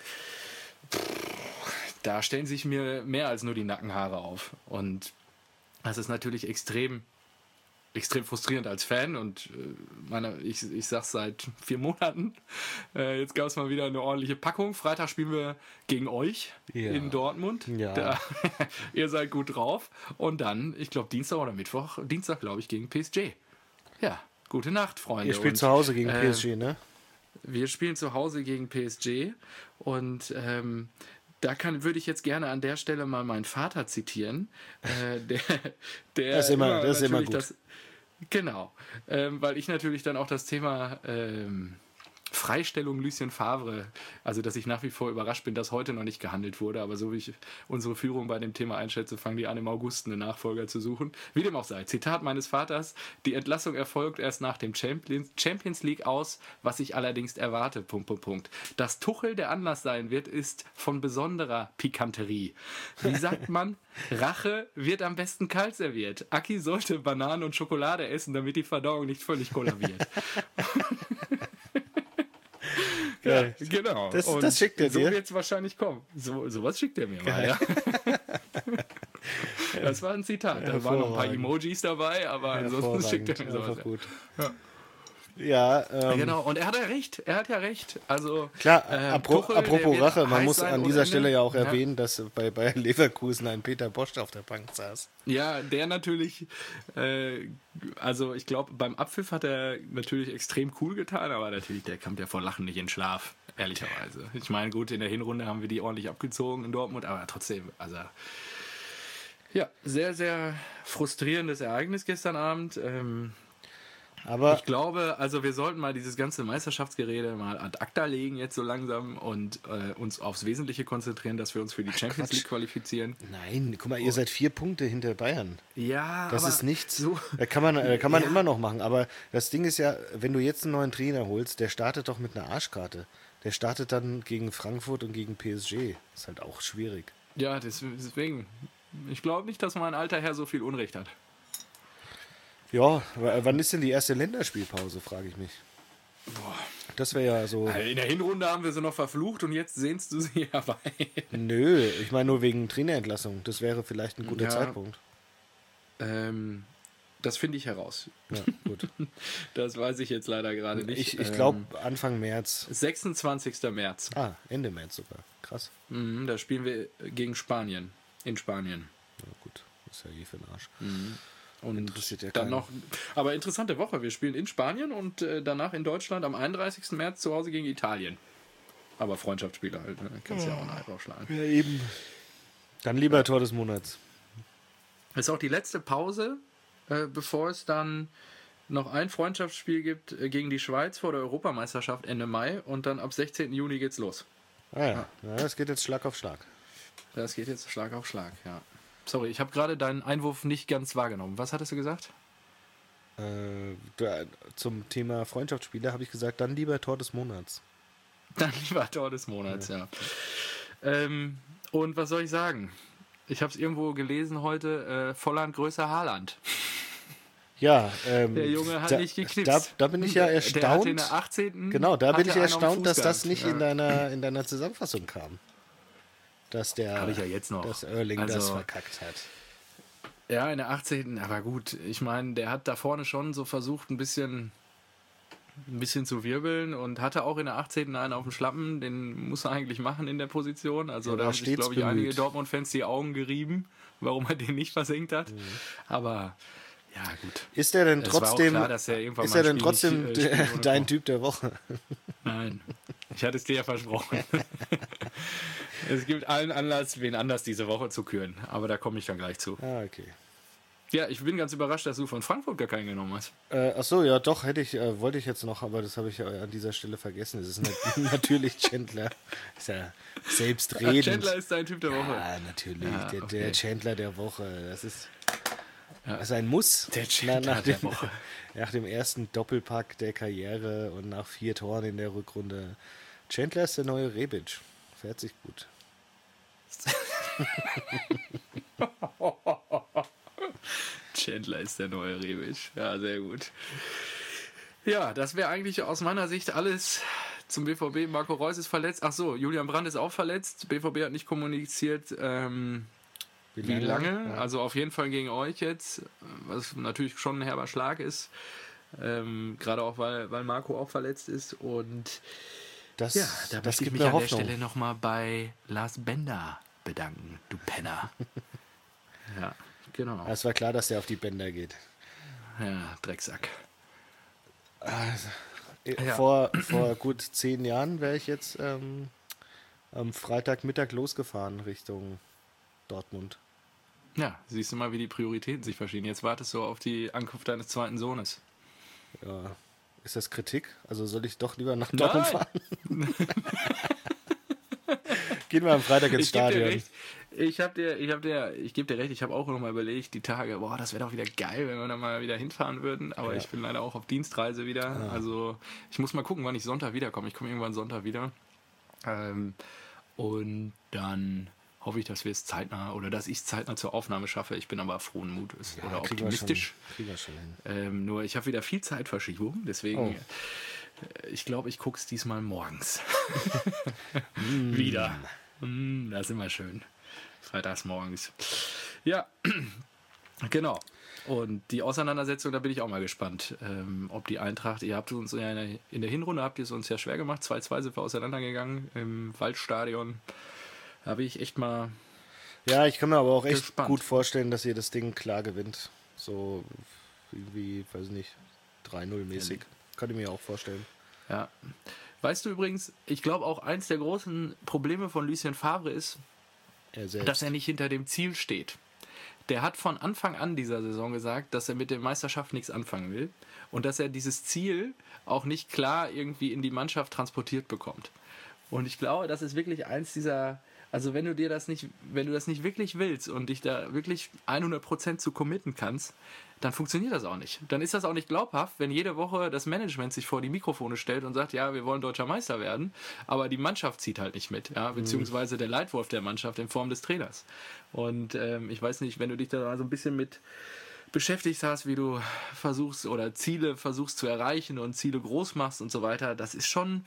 Da stellen sich mir mehr als nur die Nackenhaare auf. Und das ist natürlich extrem... extrem frustrierend als Fan und äh, meine, ich, ich sag's seit vier Monaten. Äh, jetzt gab es mal wieder eine ordentliche Packung. Freitag spielen wir gegen euch ja. in Dortmund. Ja. Da, ihr seid gut drauf. Und dann, ich glaube, Dienstag oder Mittwoch, Dienstag, glaube ich, gegen P S G. Ja, gute Nacht, Freunde. Ihr spielt und, zu Hause gegen äh, P S G, ne? Wir spielen zu Hause gegen P S G und ähm, da kann, würde ich jetzt gerne an der Stelle mal meinen Vater zitieren. Äh, der, der das ist immer, das ist immer gut. Das, genau, ähm, weil ich natürlich dann auch das Thema ähm, Freistellung Lucien Favre. Also, dass ich nach wie vor überrascht bin, dass heute noch nicht gehandelt wurde. Aber so wie ich unsere Führung bei dem Thema einschätze, fangen die an, im August einen Nachfolger zu suchen. Wie dem auch sei. Zitat meines Vaters: Die Entlassung erfolgt erst nach dem Champions, Champions League aus, was ich allerdings erwarte. Punkt, Punkt, Punkt. Dass Tuchel der Anlass sein wird, ist von besonderer Pikanterie. Wie sagt man? Rache wird am besten kalt serviert. Aki sollte Bananen und Schokolade essen, damit die Verdauung nicht völlig kollabiert. Ja, genau. Das, und das schickt er so dir. wird es wahrscheinlich kommen. So, sowas schickt er mir mal. Ja. Das war ein Zitat. Da waren noch ein paar Emojis dabei, aber ansonsten schickt er mir sowas. Einfach gut. Ja. Ja, ähm, Genau, und er hat ja recht, er hat ja recht. Also, klar, äh, apro Tuchel, apropos der wird Rache, man heiß muss sein an ohne dieser Ende. Stelle ja auch Ja. erwähnen, dass bei Bayer Leverkusen ein Peter Bosch auf der Bank saß. Ja, der natürlich, äh, also ich glaube, beim Abpfiff hat er natürlich extrem cool getan, aber natürlich, der kommt ja vor Lachen nicht in Schlaf, ehrlicherweise. Ich meine, gut, in der Hinrunde haben wir die ordentlich abgezogen in Dortmund, aber trotzdem, also ja, sehr, sehr frustrierendes Ereignis gestern Abend. Ähm, Aber Ich glaube, also wir sollten mal dieses ganze Meisterschaftsgerede mal ad acta legen jetzt so langsam und äh, uns aufs Wesentliche konzentrieren, dass wir uns für die Champions Quatsch. League qualifizieren. nein, guck mal, ihr seid vier Punkte hinter Bayern. Ja, Das aber ist nichts. So, Da kann man, äh, kann man Ja. immer noch machen. Aber das Ding ist ja, wenn du jetzt einen neuen Trainer holst, der startet doch mit einer Arschkarte. Der startet dann gegen Frankfurt und gegen P S G. Ist halt auch schwierig. ja, des- deswegen. Ich glaube nicht, dass mein alter Herr so viel Unrecht hat. Ja, w- wann ist denn die erste Länderspielpause, frage ich mich. Das wäre ja so. In der Hinrunde haben wir sie noch verflucht und jetzt sehnst du sie herbei. Nö, ich meine nur wegen Trainerentlassung. Das wäre vielleicht ein guter Ja. Zeitpunkt. ähm, das finde ich heraus. Ja, gut. Das weiß ich jetzt leider gerade nicht. Ich, ich Ähm, glaube Anfang März. sechsundzwanzigster März. Ah, Ende März sogar. Krass. Mhm, da spielen wir gegen Spanien. In Spanien. Ja, gut. Ist ja eh für den Arsch. Und Interessiert ja dann keinen. noch, aber interessante Woche. Wir spielen in Spanien und äh, danach in Deutschland am einunddreißigsten März zu Hause gegen Italien. Aber Freundschaftsspiele halt, ne? Kannst ja auch einen Eid aufschlagen. Ja, eben. Dann lieber Tor des Monats. Das ist auch die letzte Pause, äh, bevor es dann noch ein Freundschaftsspiel gibt äh, gegen die Schweiz vor der Europameisterschaft Ende Mai und dann ab sechzehnten Juni geht's los. Ah ja, ja das geht jetzt Schlag auf Schlag. Das geht jetzt Schlag auf Schlag, ja. Sorry, ich habe gerade deinen Einwurf nicht ganz wahrgenommen. Was hattest du gesagt? Äh, da, zum Thema Freundschaftsspiele habe ich gesagt, dann lieber Tor des Monats. Dann lieber Tor des Monats, ja. Ähm, und was soll ich sagen? Ich habe es irgendwo gelesen heute, äh, Volland größer Haaland. Ja, ähm, Der Junge hat da, nicht geknipst. Da, da bin ich ja Der erstaunt. hatte in der achtzehnten Genau, da bin hatte ich einen auf dem erstaunt, Fuß dass das gehabt. nicht ja. in deiner in deiner Zusammenfassung kam. Dass der, Hab ich ja jetzt noch. dass Erling das Also- verkackt hat. Ja, in der achtzehnten Aber gut, ich meine, der hat da vorne schon so versucht, ein bisschen, ein bisschen zu wirbeln und hatte auch in der achtzehnten einen auf dem Schlappen. Den muss er eigentlich machen in der Position. Also Ja, da war haben sich, stets glaube ich, einige bemüht. Dortmund-Fans die Augen gerieben, warum er den nicht versenkt hat. Mhm. Aber ja, gut. Ist er denn Es war auch trotzdem, klar, dass er irgendwann ist mal er ein denn Spiel trotzdem nicht, äh, spielt der- ohne dein Tor. Typ der Woche? Nein, ich hatte es dir ja versprochen. Es gibt allen Anlass, wen anders diese Woche zu küren. Aber da komme ich dann gleich zu. Ah, okay. Ja, ich bin ganz überrascht, dass du von Frankfurt gar keinen genommen hast. Äh, ach so, ja, doch, hätte ich, äh, wollte ich jetzt noch, aber das habe ich äh, an dieser Stelle vergessen. Es ist nat natürlich Chandler. Ist ja selbstredend. Chandler ist dein Typ der Woche. Ja, natürlich. Ja, der, okay. der Chandler der Woche. Das ist, Ja. das ist ein Muss. Der Chandler Na, nach, der dem, Woche. nach dem ersten Doppelpack der Karriere und nach vier Toren in der Rückrunde. Chandler ist der neue Rebic. Fährt sich gut. Chandler ist der neue Rebic. Ja, sehr gut. Ja, das wäre eigentlich aus meiner Sicht alles zum B V B. Marco Reus ist verletzt. Ach so, Julian Brandt ist auch verletzt. B V B hat nicht kommuniziert, ähm, wie lange. Ja. Also auf jeden Fall gegen euch jetzt, was natürlich schon ein herber Schlag ist. Ähm, Gerade auch, weil, weil Marco auch verletzt ist. Und Das, ja, da das möchte ich gibt mich mir an der Hoffnung. Stelle nochmal bei Lars Bender bedanken, du Penner. Ja, genau. Es war klar, dass der auf die Bänder geht. Ja, Drecksack. Äh, Ja. Vor, vor gut zehn Jahren wäre ich jetzt ähm, am Freitagmittag losgefahren Richtung Dortmund. Ja, siehst du mal, wie die Prioritäten sich verschieben. Jetzt wartest du auf die Ankunft deines zweiten Sohnes. Ja. Ist das Kritik? Also soll ich doch lieber nach Dortmund fahren? Gehen wir am Freitag ins Ich geb dir Stadion. recht. Ich hab dir, ich hab dir, ich gebe dir recht, ich habe auch noch mal überlegt, die Tage, boah, das wäre doch wieder geil, wenn wir da mal wieder hinfahren würden, aber Ja. ich bin leider auch auf Dienstreise wieder, Ah. also ich muss mal gucken, wann ich Sonntag wiederkomme. Ich komme irgendwann Sonntag wieder. Ähm, und dann hoffe ich, dass wir es zeitnah oder dass ich es zeitnah zur Aufnahme schaffe. Ich bin aber frohen Mutes Ja, oder kriegen wir optimistisch. schon- Kriegen wir schon hin. Ähm, nur ich habe wieder viel Zeitverschiebung, deswegen Oh. äh, ich glaube, ich gucke es diesmal morgens. Wieder. Mm, das ist immer schön. Freitags morgens. Ja, genau. Und die Auseinandersetzung, da bin ich auch mal gespannt, ähm, ob die Eintracht, ihr habt uns ja in der, in der Hinrunde, habt ihr es uns ja schwer gemacht, zwei zwei sind wir auseinandergegangen im Waldstadion. Da bin ich echt mal, Ja, ich kann mir aber auch echt Gespannt. gut vorstellen, dass ihr das Ding klar gewinnt. So irgendwie, weiß ich nicht, drei null mäßig. Kann ich mir auch vorstellen. ja. Weißt du übrigens, ich glaube auch eins der großen Probleme von Lucien Favre ist, Er selbst. dass er nicht hinter dem Ziel steht. Der hat von Anfang an dieser Saison gesagt, dass er mit der Meisterschaft nichts anfangen will und dass er dieses Ziel auch nicht klar irgendwie in die Mannschaft transportiert bekommt. Und ich glaube, das ist wirklich eins dieser, also wenn du dir das nicht, wenn du das nicht wirklich willst und dich da wirklich hundert Prozent zu committen kannst, dann funktioniert das auch nicht. Dann ist das auch nicht glaubhaft, wenn jede Woche das Management sich vor die Mikrofone stellt und sagt, ja, wir wollen deutscher Meister werden, aber die Mannschaft zieht halt nicht mit, ja, beziehungsweise der Leitwolf der Mannschaft in Form des Trainers. Und ähm, ich weiß nicht, wenn du dich da so ein bisschen mit beschäftigt hast, wie du versuchst oder Ziele versuchst zu erreichen und Ziele groß machst und so weiter, das ist schon,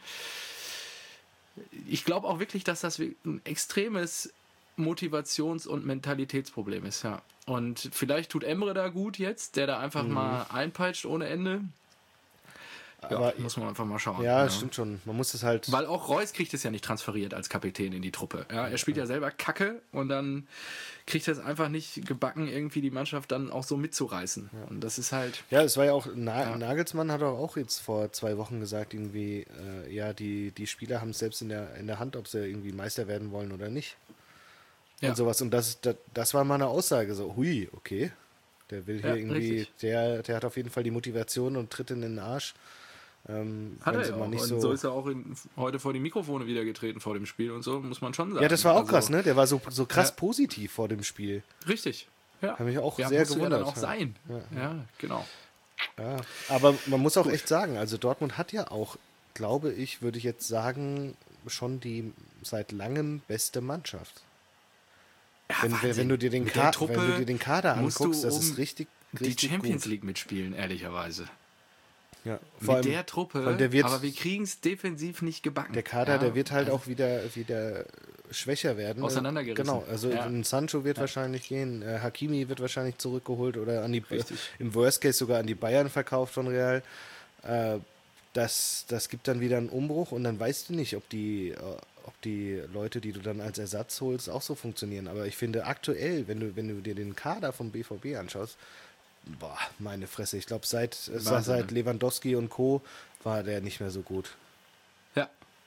ich glaube auch wirklich, dass das ein extremes Motivations- und Mentalitätsproblem ist, ja. Und vielleicht tut Emre da gut jetzt, der da einfach Mhm. mal einpeitscht ohne Ende. Ja, Aber muss man einfach mal schauen. ja, stimmt schon. Man muss es halt. Weil auch Reus kriegt es ja nicht transferiert als Kapitän in die Truppe. Ja, er spielt ja selber Kacke und dann kriegt er es einfach nicht gebacken, irgendwie die Mannschaft dann auch so mitzureißen. Und das ist halt. Ja, es war ja auch, Na Ja. Nagelsmann hat doch auch jetzt vor zwei Wochen gesagt, irgendwie, äh, ja, die, die Spieler haben es selbst in der, in der Hand, ob sie irgendwie Meister werden wollen oder nicht. Ja. Und sowas. Und das, das, das war mal eine Aussage, so, hui, okay. Der will hier Ja, irgendwie, richtig. der, der hat auf jeden Fall die Motivation und tritt in den Arsch. Ähm, Hat wenn er sie ja mal auch. nicht Und so, so ist er auch in, heute vor die Mikrofone wieder getreten vor dem Spiel und so, muss man schon sagen. ja, das war auch Also, krass, ne? Der war so, so krass Ja. positiv vor dem Spiel. Richtig. Ja. Hat mich auch ja, sehr musst du ja dann gewundert. auch Ja. sein. Ja, genau. Ja, aber man muss auch echt sagen, also Dortmund hat ja auch, glaube ich, würde ich jetzt sagen, schon die seit langem beste Mannschaft. Ja, Wenn, wenn, Wahnsinn. wenn, du dir den Mit der Ka- Truppe wenn du dir den Kader musst du anguckst, das um ist richtig, richtig die Champions gut. League mitspielen, ehrlicherweise. Ja, Mit vor allem, der Truppe, allem der wird- aber wir kriegen es defensiv nicht gebacken. der Kader, ja, der wird halt also, auch wieder, wieder schwächer werden. Auseinandergerissen. Genau, also Ja. ein Sancho wird wahrscheinlich gehen, äh, Hakimi wird wahrscheinlich zurückgeholt oder an die, Richtig. im Worst Case sogar an die Bayern verkauft von Real. Äh, das, das gibt dann wieder einen Umbruch und dann weißt du nicht, ob die, äh, ob die Leute, die du dann als Ersatz holst, auch so funktionieren. Aber ich finde aktuell, wenn du, wenn du dir den Kader vom B V B anschaust, boah, meine Fresse, ich glaube seit, äh, Wahnsinn, seit ne? Lewandowski und Co. war der nicht mehr so gut. Ja.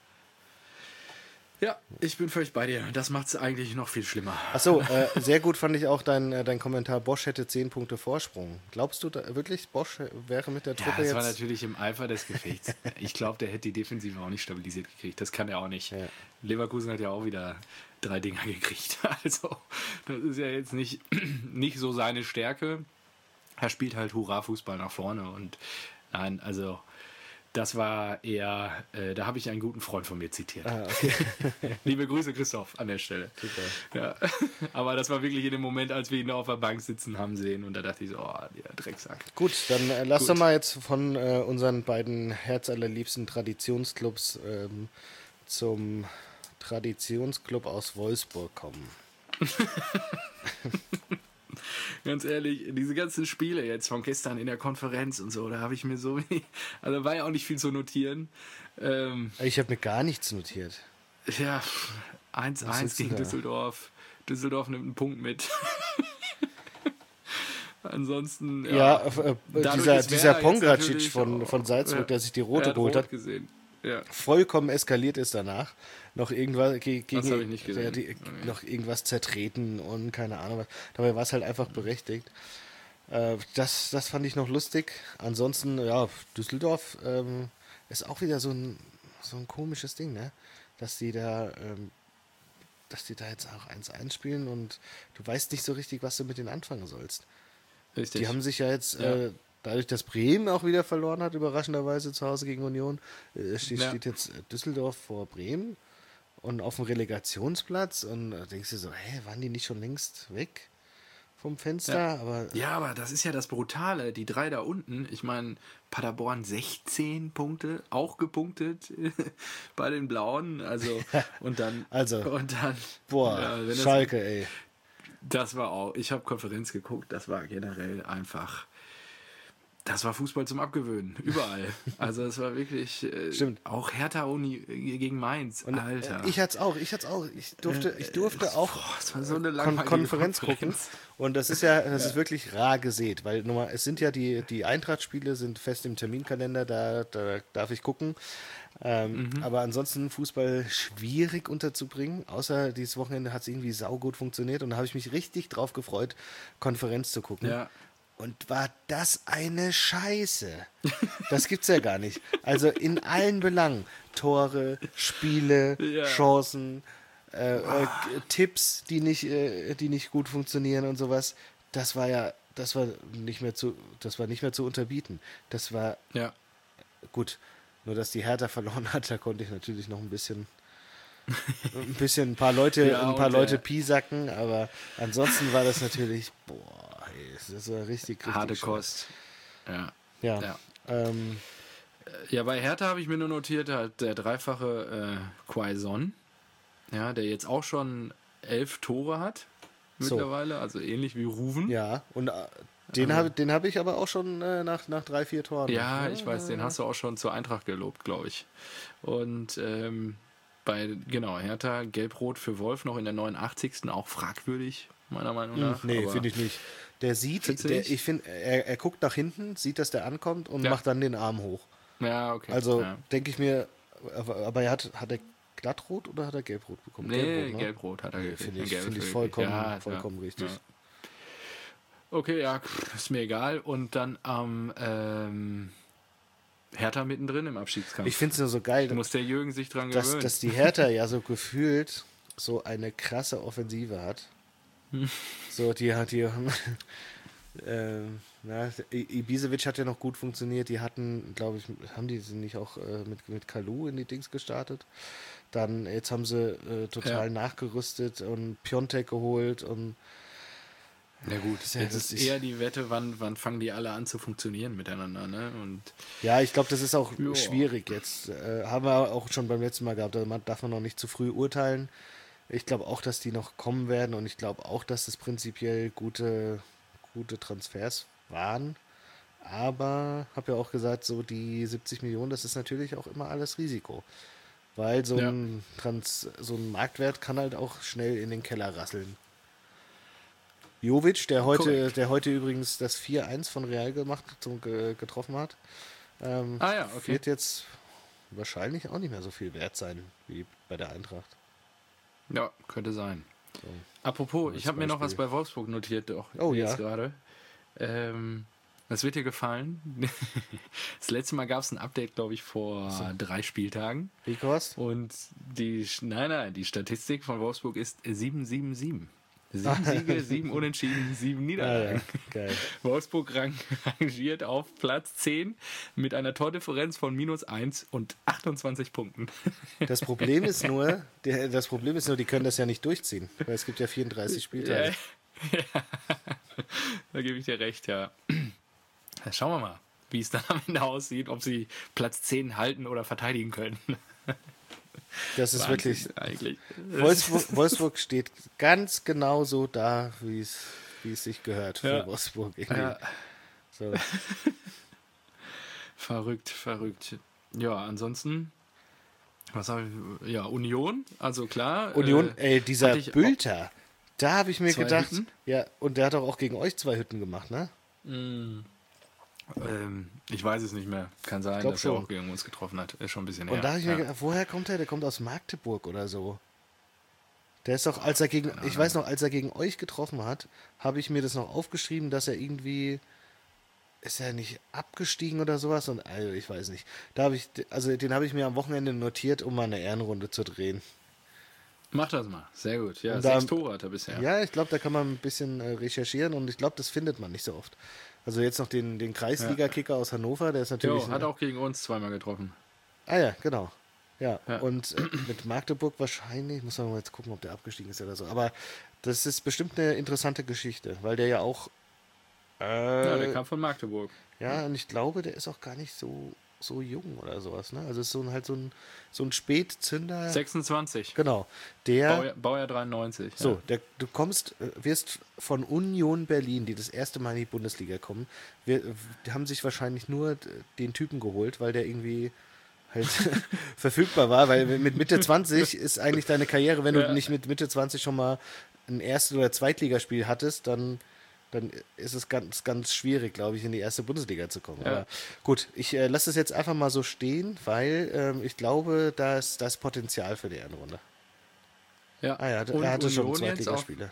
Ja, ich bin völlig bei dir. Das macht es eigentlich noch viel schlimmer. Achso, äh, sehr gut fand ich auch dein, äh, dein Kommentar, Bosch hätte zehn Punkte Vorsprung. Glaubst du da, wirklich, Bosch wäre mit der Ja, Truppe das war jetzt... natürlich im Eifer des Gefechts. Ich glaube, der hätte die Defensive auch nicht stabilisiert gekriegt. Das kann er auch nicht. Ja. Leverkusen hat ja auch wieder drei Dinger gekriegt. Also, das ist ja jetzt nicht, nicht so seine Stärke. Er spielt halt Hurra-Fußball nach vorne. Und nein, also, das war eher, äh, da habe ich einen guten Freund von mir zitiert. Ah, okay. Liebe Grüße, Christoph, an der Stelle. Super. Ja. Aber das war wirklich in dem Moment, als wir ihn auf der Bank sitzen haben sehen. Und da dachte ich so, oh, der Drecksack. Gut, dann äh, lass Gut. doch mal jetzt von äh, unseren beiden herzallerliebsten Traditionsclubs ähm, zum Traditionsclub aus Wolfsburg kommen. Ganz ehrlich, diese ganzen Spiele jetzt von gestern in der Konferenz und so, da habe ich mir so wenig, also war ja auch nicht viel zu notieren. Ähm, Ich habe mir gar nichts notiert. ja, eins Was eins sitzt denn gegen da? Düsseldorf. Düsseldorf nimmt einen Punkt mit. Ansonsten, Ja, ja. äh, äh, Dadurch dieser, ist dieser Werder jetzt Pongracic natürlich von, auch- von Salzburg, ja. der sich die Er rote hat geholt rot hat, gesehen. Ja. vollkommen eskaliert ist danach. Noch irgendwas ge gegen hab ich nicht gesehen. der- die, noch irgendwas zertreten und keine Ahnung was. Dabei war es halt einfach berechtigt. Äh, das, das fand ich noch lustig. Ansonsten, ja, Düsseldorf ähm, ist auch wieder so ein, so ein komisches Ding, ne? Dass die da, ähm, dass die da jetzt auch eins eins spielen und du weißt nicht so richtig, was du mit denen anfangen sollst. Richtig. Die haben sich ja jetzt, Ja. äh, dadurch, dass Bremen auch wieder verloren hat, überraschenderweise zu Hause gegen Union, äh, steht, Ja. steht jetzt Düsseldorf vor Bremen und auf dem Relegationsplatz und da denkst du so, hä, waren die nicht schon längst weg vom Fenster? Ja. Aber Ja, aber das ist ja das Brutale. Die drei da unten, ich meine, Paderborn sechzehn Punkte, auch gepunktet bei den Blauen. Also, und dann. Also, und dann. boah, ja, wenn das, Schalke, ey. das war auch. Ich habe Konferenz geguckt, das war generell einfach. Das war Fußball zum Abgewöhnen, überall. Also es war wirklich äh, Stimmt. auch Hertha Uni gegen Mainz, Und, Alter. äh, Ich hatte es auch, ich hatte auch. Ich durfte, ich durfte auch Boah, das war so eine Kon langweilige Konferenz gucken. Konferenz. Und das ist ja, das ist wirklich rar gesät, weil nur mal, es sind ja die, die Eintracht-Spiele sind fest im Terminkalender, da, da darf ich gucken. Ähm, Mhm. Aber ansonsten Fußball schwierig unterzubringen, außer dieses Wochenende hat es irgendwie saugut funktioniert und da habe ich mich richtig drauf gefreut, Konferenz zu gucken. Ja. Und war das eine Scheiße. Das gibt's ja gar nicht. Also in allen Belangen. Tore, Spiele, Ja. Chancen, äh, äh, Tipps, die nicht, äh, die nicht gut funktionieren und sowas. Das war ja, das war nicht mehr zu, das war nicht mehr zu unterbieten. Das war Ja. gut. Nur dass die Hertha verloren hat, da konnte ich natürlich noch ein bisschen, ein bisschen ein paar Leute, Ja, ein paar und, Leute äh, piesacken, aber ansonsten war das natürlich, boah, ey, das war richtig, richtig Harte scheiße. Kost. Ja. Ja. Ja. Ähm, Ja, bei Hertha habe ich mir nur notiert, halt der dreifache äh, Quaison, ja, der jetzt auch schon elf Tore hat So. mittlerweile, also ähnlich wie Ruven. ja, und äh, den habe den hab ich aber auch schon äh, nach, nach drei, vier Toren. Ja, ich weiß, den hast du auch schon zur Eintracht gelobt, glaube ich. Und ähm, bei, genau, Hertha, Gelb-Rot für Wolf noch in der neunundachtzigsten auch fragwürdig, meiner Meinung nach. Hm, nee, aber- finde ich nicht. Der sieht, Findest du der, nicht? ich finde, er, er guckt nach hinten, sieht, dass der ankommt und Ja. macht dann den Arm hoch. Ja, okay. Also ja. denke ich mir, aber, aber er hat, hat er glattrot oder hat er gelbrot bekommen? Nee, Gelbrot, ne? Gelb-Rot hat er gekriegt. Finde ich, Gelb find ich gekriegt. vollkommen, Ja, vollkommen ja, richtig. ja. Okay, ja, ist mir egal. Und dann am ähm, Hertha mittendrin im Abstiegskampf. Ich finde es nur so geil, Muss der Jürgen sich dran dass, gewöhnen. dass die Hertha ja so gefühlt so eine krasse Offensive hat. So, die hat hier. ähm, na, I- Ibisevic hat ja noch gut funktioniert. Die hatten, glaube ich, haben die sie nicht auch äh, mit, mit Kalu in die Dings gestartet. Dann, jetzt haben sie äh, total Ja. nachgerüstet und Piontek geholt und Ja gut, Ist ja jetzt ist lustig. eher die Wette, wann, wann fangen die alle an zu funktionieren miteinander, ne? Und ja, ich glaube, das ist auch Ja. schwierig jetzt. Äh, haben wir auch schon beim letzten Mal gehabt. Da man- darf man noch nicht zu früh urteilen. Ich glaube auch, dass die noch kommen werden und ich glaube auch, dass es prinzipiell gute, gute Transfers waren. Aber habe ja auch gesagt, so die siebzig Millionen, das ist natürlich auch immer alles Risiko. Weil so, Ja. ein, Trans, so ein Marktwert kann halt auch schnell in den Keller rasseln. Jovic, der heute, Korrekt. der heute übrigens das vier eins von Real gemacht, zum, ge, getroffen hat, ähm, Ah ja, okay. wird jetzt wahrscheinlich auch nicht mehr so viel wert sein wie bei der Eintracht. ja, könnte sein. So. Apropos, Als ich habe mir noch was Beispiel. bei Wolfsburg notiert, doch. Oh, jetzt ja. gerade. Ähm, das wird dir gefallen. Das letzte Mal gab es ein Update, glaube ich, vor drei Spieltagen. Rikost? Und die, nein, nein, die Statistik von Wolfsburg ist sieben sieben sieben. Sieben Siege, sieben Unentschieden, sieben Ah, Niederlagen. ja. Geil. Wolfsburg rang, rangiert auf Platz zehn mit einer Tordifferenz von minus eins und achtundzwanzig Punkten. Das Problem ist nur, der, das Problem ist nur, die können das ja nicht durchziehen, weil es gibt ja vierunddreißig Spieltage. Ja, ja. Da gebe ich dir recht, ja. Ja, schauen wir mal, wie es dann am Ende aussieht, ob sie Platz zehn halten oder verteidigen können. Das ist Wahnsinn, wirklich. eigentlich. Wolfsburg, Wolfsburg steht ganz genau so da, wie es, wie es sich gehört für Ja. Wolfsburg. Irgendwie. Ja, So. verrückt, verrückt. Ja, ansonsten, was habe ich? Ja, Union, also klar. Union, äh, ey, dieser hatte ich Bülter, da habe ich mir Zwei gedacht, Hütten? ja, und der hat doch auch gegen euch zwei Hütten gemacht, ne? Ähm, ich weiß es nicht mehr. Kann sein, glaub dass er schon. auch gegen uns getroffen hat. Ist schon ein bisschen Und her. da habe ich mir ja. gedacht, woher kommt der? Der kommt aus Magdeburg oder so. Der ist doch, als er gegen, ich weiß noch, als er gegen euch getroffen hat, habe ich mir das noch aufgeschrieben, dass er irgendwie, ist er nicht abgestiegen oder sowas? Und also ich weiß nicht. Da habe ich, also den habe ich mir am Wochenende notiert, um mal eine Ehrenrunde zu drehen. Mach das mal. Sehr gut. Ja, Und sechs da- Tore hat er bisher. Ja, ich glaube, da kann man ein bisschen äh, recherchieren und ich glaube, das findet man nicht so oft. Also jetzt noch den, den Kreisliga-Kicker aus Hannover, der ist natürlich. Jo, hat auch gegen uns zweimal getroffen. Ah ja, genau. Ja, Ja. und äh, mit Magdeburg wahrscheinlich, muss man mal jetzt gucken, ob der abgestiegen ist oder so. Aber das ist bestimmt eine interessante Geschichte, weil der ja auch. Äh, Ja, der kam von Magdeburg. ja, und ich glaube, der ist auch gar nicht so, so jung oder sowas. Ne? Also ist so ein, halt so ein, so ein Spätzünder. sechsundzwanzig. Genau. Der. Baujahr, Baujahr dreiundneunzig. So, der, du kommst, äh, wirst von Union Berlin, die das erste Mal in die Bundesliga kommen, wir, die haben sich wahrscheinlich nur äh, den Typen geholt, weil der irgendwie halt verfügbar war, weil mit Mitte zwanzig ist eigentlich deine Karriere, wenn du Ja. nicht mit Mitte zwanzig schon mal ein Erst- oder Zweitligaspiel hattest, dann, dann ist es ganz, ganz schwierig, glaube ich, in die erste Bundesliga zu kommen. Ja. Aber gut, ich äh, lasse es jetzt einfach mal so stehen, weil ähm, ich glaube, da ist das Potenzial für die Ehrenrunde. Ja. Ah ja, Und er hatte schon Union jetzt auch- Zweitligaspiele.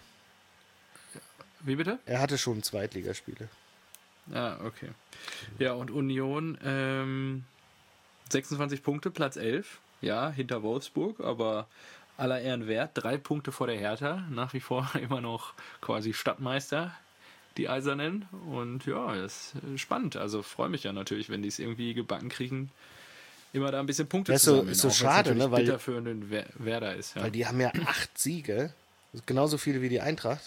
Wie bitte? Er hatte schon Zweitligaspiele. Ah, okay. Ja, und Union, ähm, sechsundzwanzig Punkte, Platz elf. Ja, hinter Wolfsburg, aber aller Ehren wert. Drei Punkte vor der Hertha. Nach wie vor immer noch quasi Stadtmeister, die Eisernen. Und ja, das ist spannend. Also freue mich ja natürlich, wenn die es irgendwie gebacken kriegen, immer da ein bisschen Punkte Das ist zu so- sammeln. ist so auch wenn's schade, natürlich ne, weil- bitter für den Wer- Werder ist. Ja. Weil die haben ja acht Siege, genauso viele wie die Eintracht.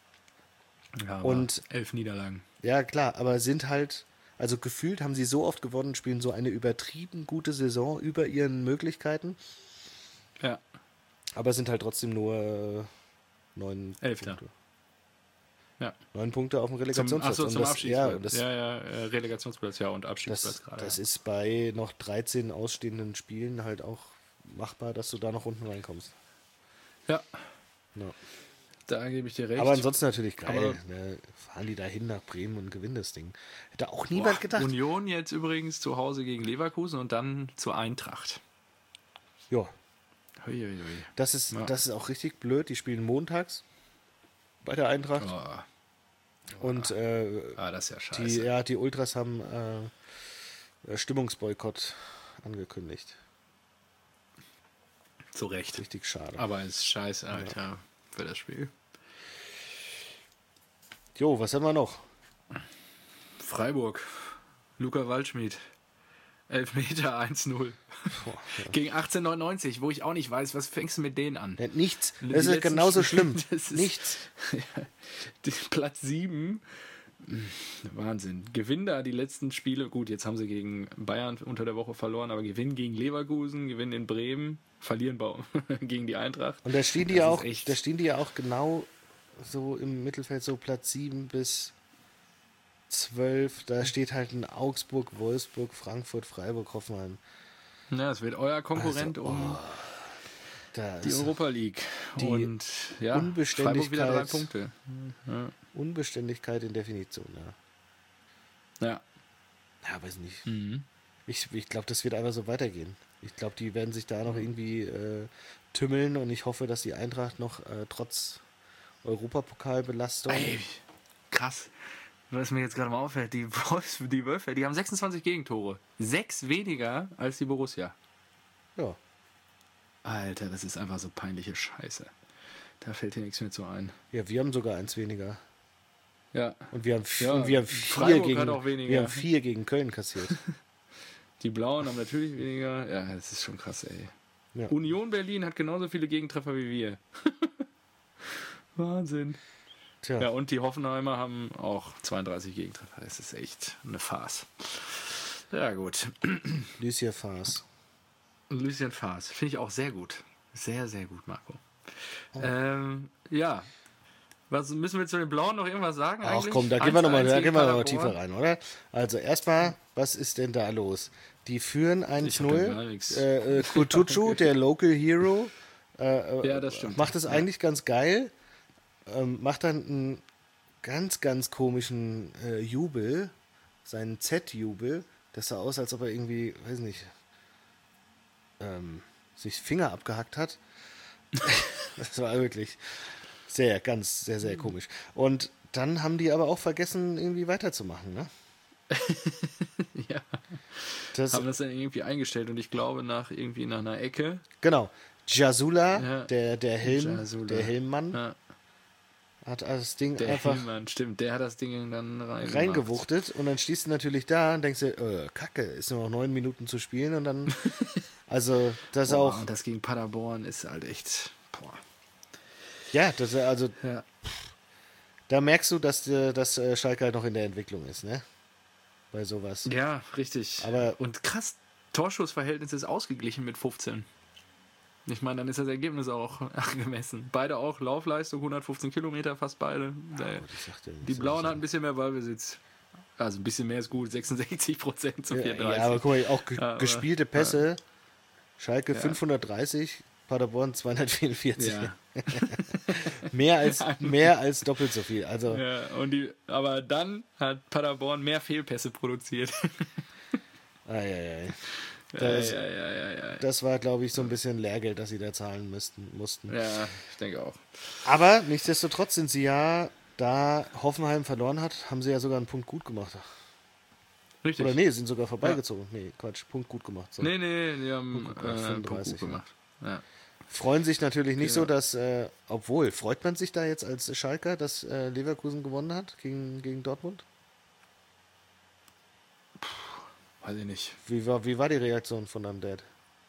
Ja, aber und- elf Niederlagen. Ja, klar, aber sind halt, also gefühlt haben sie so oft gewonnen, spielen so eine übertrieben gute Saison über ihren Möglichkeiten, Ja, aber sind halt trotzdem nur äh, neun Elfter. Punkte. Ja. Neun Punkte auf dem zum, Relegationsplatz. achso, Und zum das, Abstiegsplatz. ja, und das, ja, ja, äh, Relegationsplatz, ja, und Abstiegsplatz das, gerade. das ja. ist bei noch dreizehn ausstehenden Spielen halt auch machbar, dass du da noch unten reinkommst. Ja, Ja. da gebe ich dir recht. Aber ansonsten natürlich geil. Aber- Ne? Fahren die da hin nach Bremen und gewinnen das Ding. Hätte auch Boah, niemand gedacht. Union jetzt übrigens zu Hause gegen Leverkusen und dann zur Eintracht. Ja, Huiuiui. das ist, Ja. das ist auch richtig blöd. Die spielen montags bei der Eintracht. Oh, Und äh, ah, das ist ja die, scheiße. ja, die Ultras haben äh, Stimmungsboykott angekündigt. Zu Recht. Richtig schade. Aber es ist scheiße, Alter, für das Spiel. Jo, was haben wir noch? Freiburg. Luca Waldschmidt. Elfmeter eins null. Boah, ja. Gegen achtzehnhundertneunundneunzig, wo ich auch nicht weiß, was fängst du mit denen an? Ja, nichts. Die Das ist letzten genauso Spiele, schlimm. das ist- Nichts. Ja, die, Platz sieben. Wahnsinn. Gewinnen da die letzten Spiele. Gut, jetzt haben sie gegen Bayern unter der Woche verloren, aber gewinnen gegen Leverkusen, gewinnen in Bremen, verlieren bei, gegen die Eintracht. Und da stehen die Das ja ist auch, echt- da stehen die ja auch genau so im Mittelfeld, so Platz sieben bis zwölf. Da steht halt ein Augsburg, Wolfsburg, Frankfurt, Freiburg, Hoffenheim. Ja, es wird euer Konkurrent Also, um Da die ist Europa League. die Und ja, Unbeständigkeit- Freiburg wieder drei Punkte. Unbeständigkeit in Definition, ja. Ja. Ja, weiß nicht. Mhm. Ich, ich glaube, das wird einfach so weitergehen. Ich glaube, die werden sich da noch irgendwie äh, tümmeln und ich hoffe, dass die Eintracht noch äh, trotz Europapokalbelastung. Ey, krass. Was mir jetzt gerade mal auffällt, die Wolfs, die Wölfe, die haben sechsundzwanzig Gegentore. Sechs weniger als die Borussia. Ja. Alter, das ist einfach so peinliche Scheiße. Da fällt dir nichts mehr zu ein. Ja, wir haben sogar eins weniger. Ja, Und wir haben, v- Ja, und wir haben vier Freiburg gegen hat auch weniger. wir haben vier gegen Köln kassiert. die Blauen haben natürlich weniger. Ja, das ist schon krass, ey. Ja. Union Berlin hat genauso viele Gegentreffer wie wir. Wahnsinn. Tja, Ja, und die Hoffenheimer haben auch zweiunddreißig Gegentreffer. Das ist echt eine Farce. Ja, gut. Lucia Faas. Lucien Faas. Finde ich auch sehr gut. Sehr, sehr gut, Marco. Ähm, ja. Was müssen wir zu den Blauen noch irgendwas sagen? Ach eigentlich? komm, da gehen wir nochmal eins gehen wir noch mal gegen tiefer rein, oder? Also erstmal, was ist denn da los? Die führen eins Ich hab da gar null. nichts. Äh, äh, Kutucu, der Local Hero, äh, äh, Ja, das stimmt. macht es eigentlich ganz geil. Ähm, macht dann einen ganz, ganz komischen äh, Jubel, seinen Z-Jubel. Das sah aus, als ob er irgendwie, weiß nicht, ähm, sich Finger abgehackt hat. Das war wirklich sehr, ganz, sehr, sehr komisch. Und dann haben die aber auch vergessen, irgendwie weiterzumachen, ne? Ja. Das, Haben das dann irgendwie eingestellt und ich glaube nach irgendwie nach einer Ecke. genau. Jasula, Ja. der, der Helm, Jasula. der Helmmann, Ja, hat das Ding der einfach Hillmann, stimmt, der hat das Ding dann reingemacht. reingewuchtet und dann stehst du natürlich da und denkst dir, äh, Kacke, ist nur noch neun Minuten zu spielen und dann, also das Boah, auch, und das gegen Paderborn ist halt echt, boah. ja, das, also Ja. da merkst du, dass, äh, dass äh, Schalke halt noch in der Entwicklung ist, ne? Bei sowas. Ja, richtig. Aber- und krass, Torschussverhältnis ist ausgeglichen mit fünfzehn. Ich meine, dann ist das Ergebnis auch angemessen. Beide auch Laufleistung, hundertfünfzehn Kilometer fast beide. Der- Gut, ich sagte, Die Blauen hatten ein bisschen mehr Ballbesitz. Also ein bisschen mehr ist gut, sechsundsechzig Prozent zu ja, vierunddreißig. ja, aber guck mal, auch ge Aber- gespielte Pässe, Schalke fünfhundertdreißig, Paderborn zweihundertvierundvierzig. Ja. Mehr als, mehr als doppelt so viel. Also, Ja, und die, aber dann hat Paderborn mehr Fehlpässe produziert. ai, ai, ai. Ja, Das, ja, ja, ja, ja. das war, glaube ich, so ein bisschen Lehrgeld, das sie da zahlen müssten, mussten. Ja, ich denke auch. Aber nichtsdestotrotz sind sie ja, da Hoffenheim verloren hat, haben sie ja sogar einen Punkt gut gemacht. Richtig. Oder nee, sind sogar vorbeigezogen. Nee, Quatsch, Punkt gut gemacht. So. Nee, nee, die haben Punkt äh, gemacht, Punkt fünfunddreißig, gut gemacht. Ja. Freuen sich natürlich nicht Ja. so, dass, äh, obwohl, freut man sich da jetzt als Schalker, dass äh, Leverkusen gewonnen hat gegen, gegen Dortmund? Weiß ich nicht. Wie war, wie war die Reaktion von deinem Dad?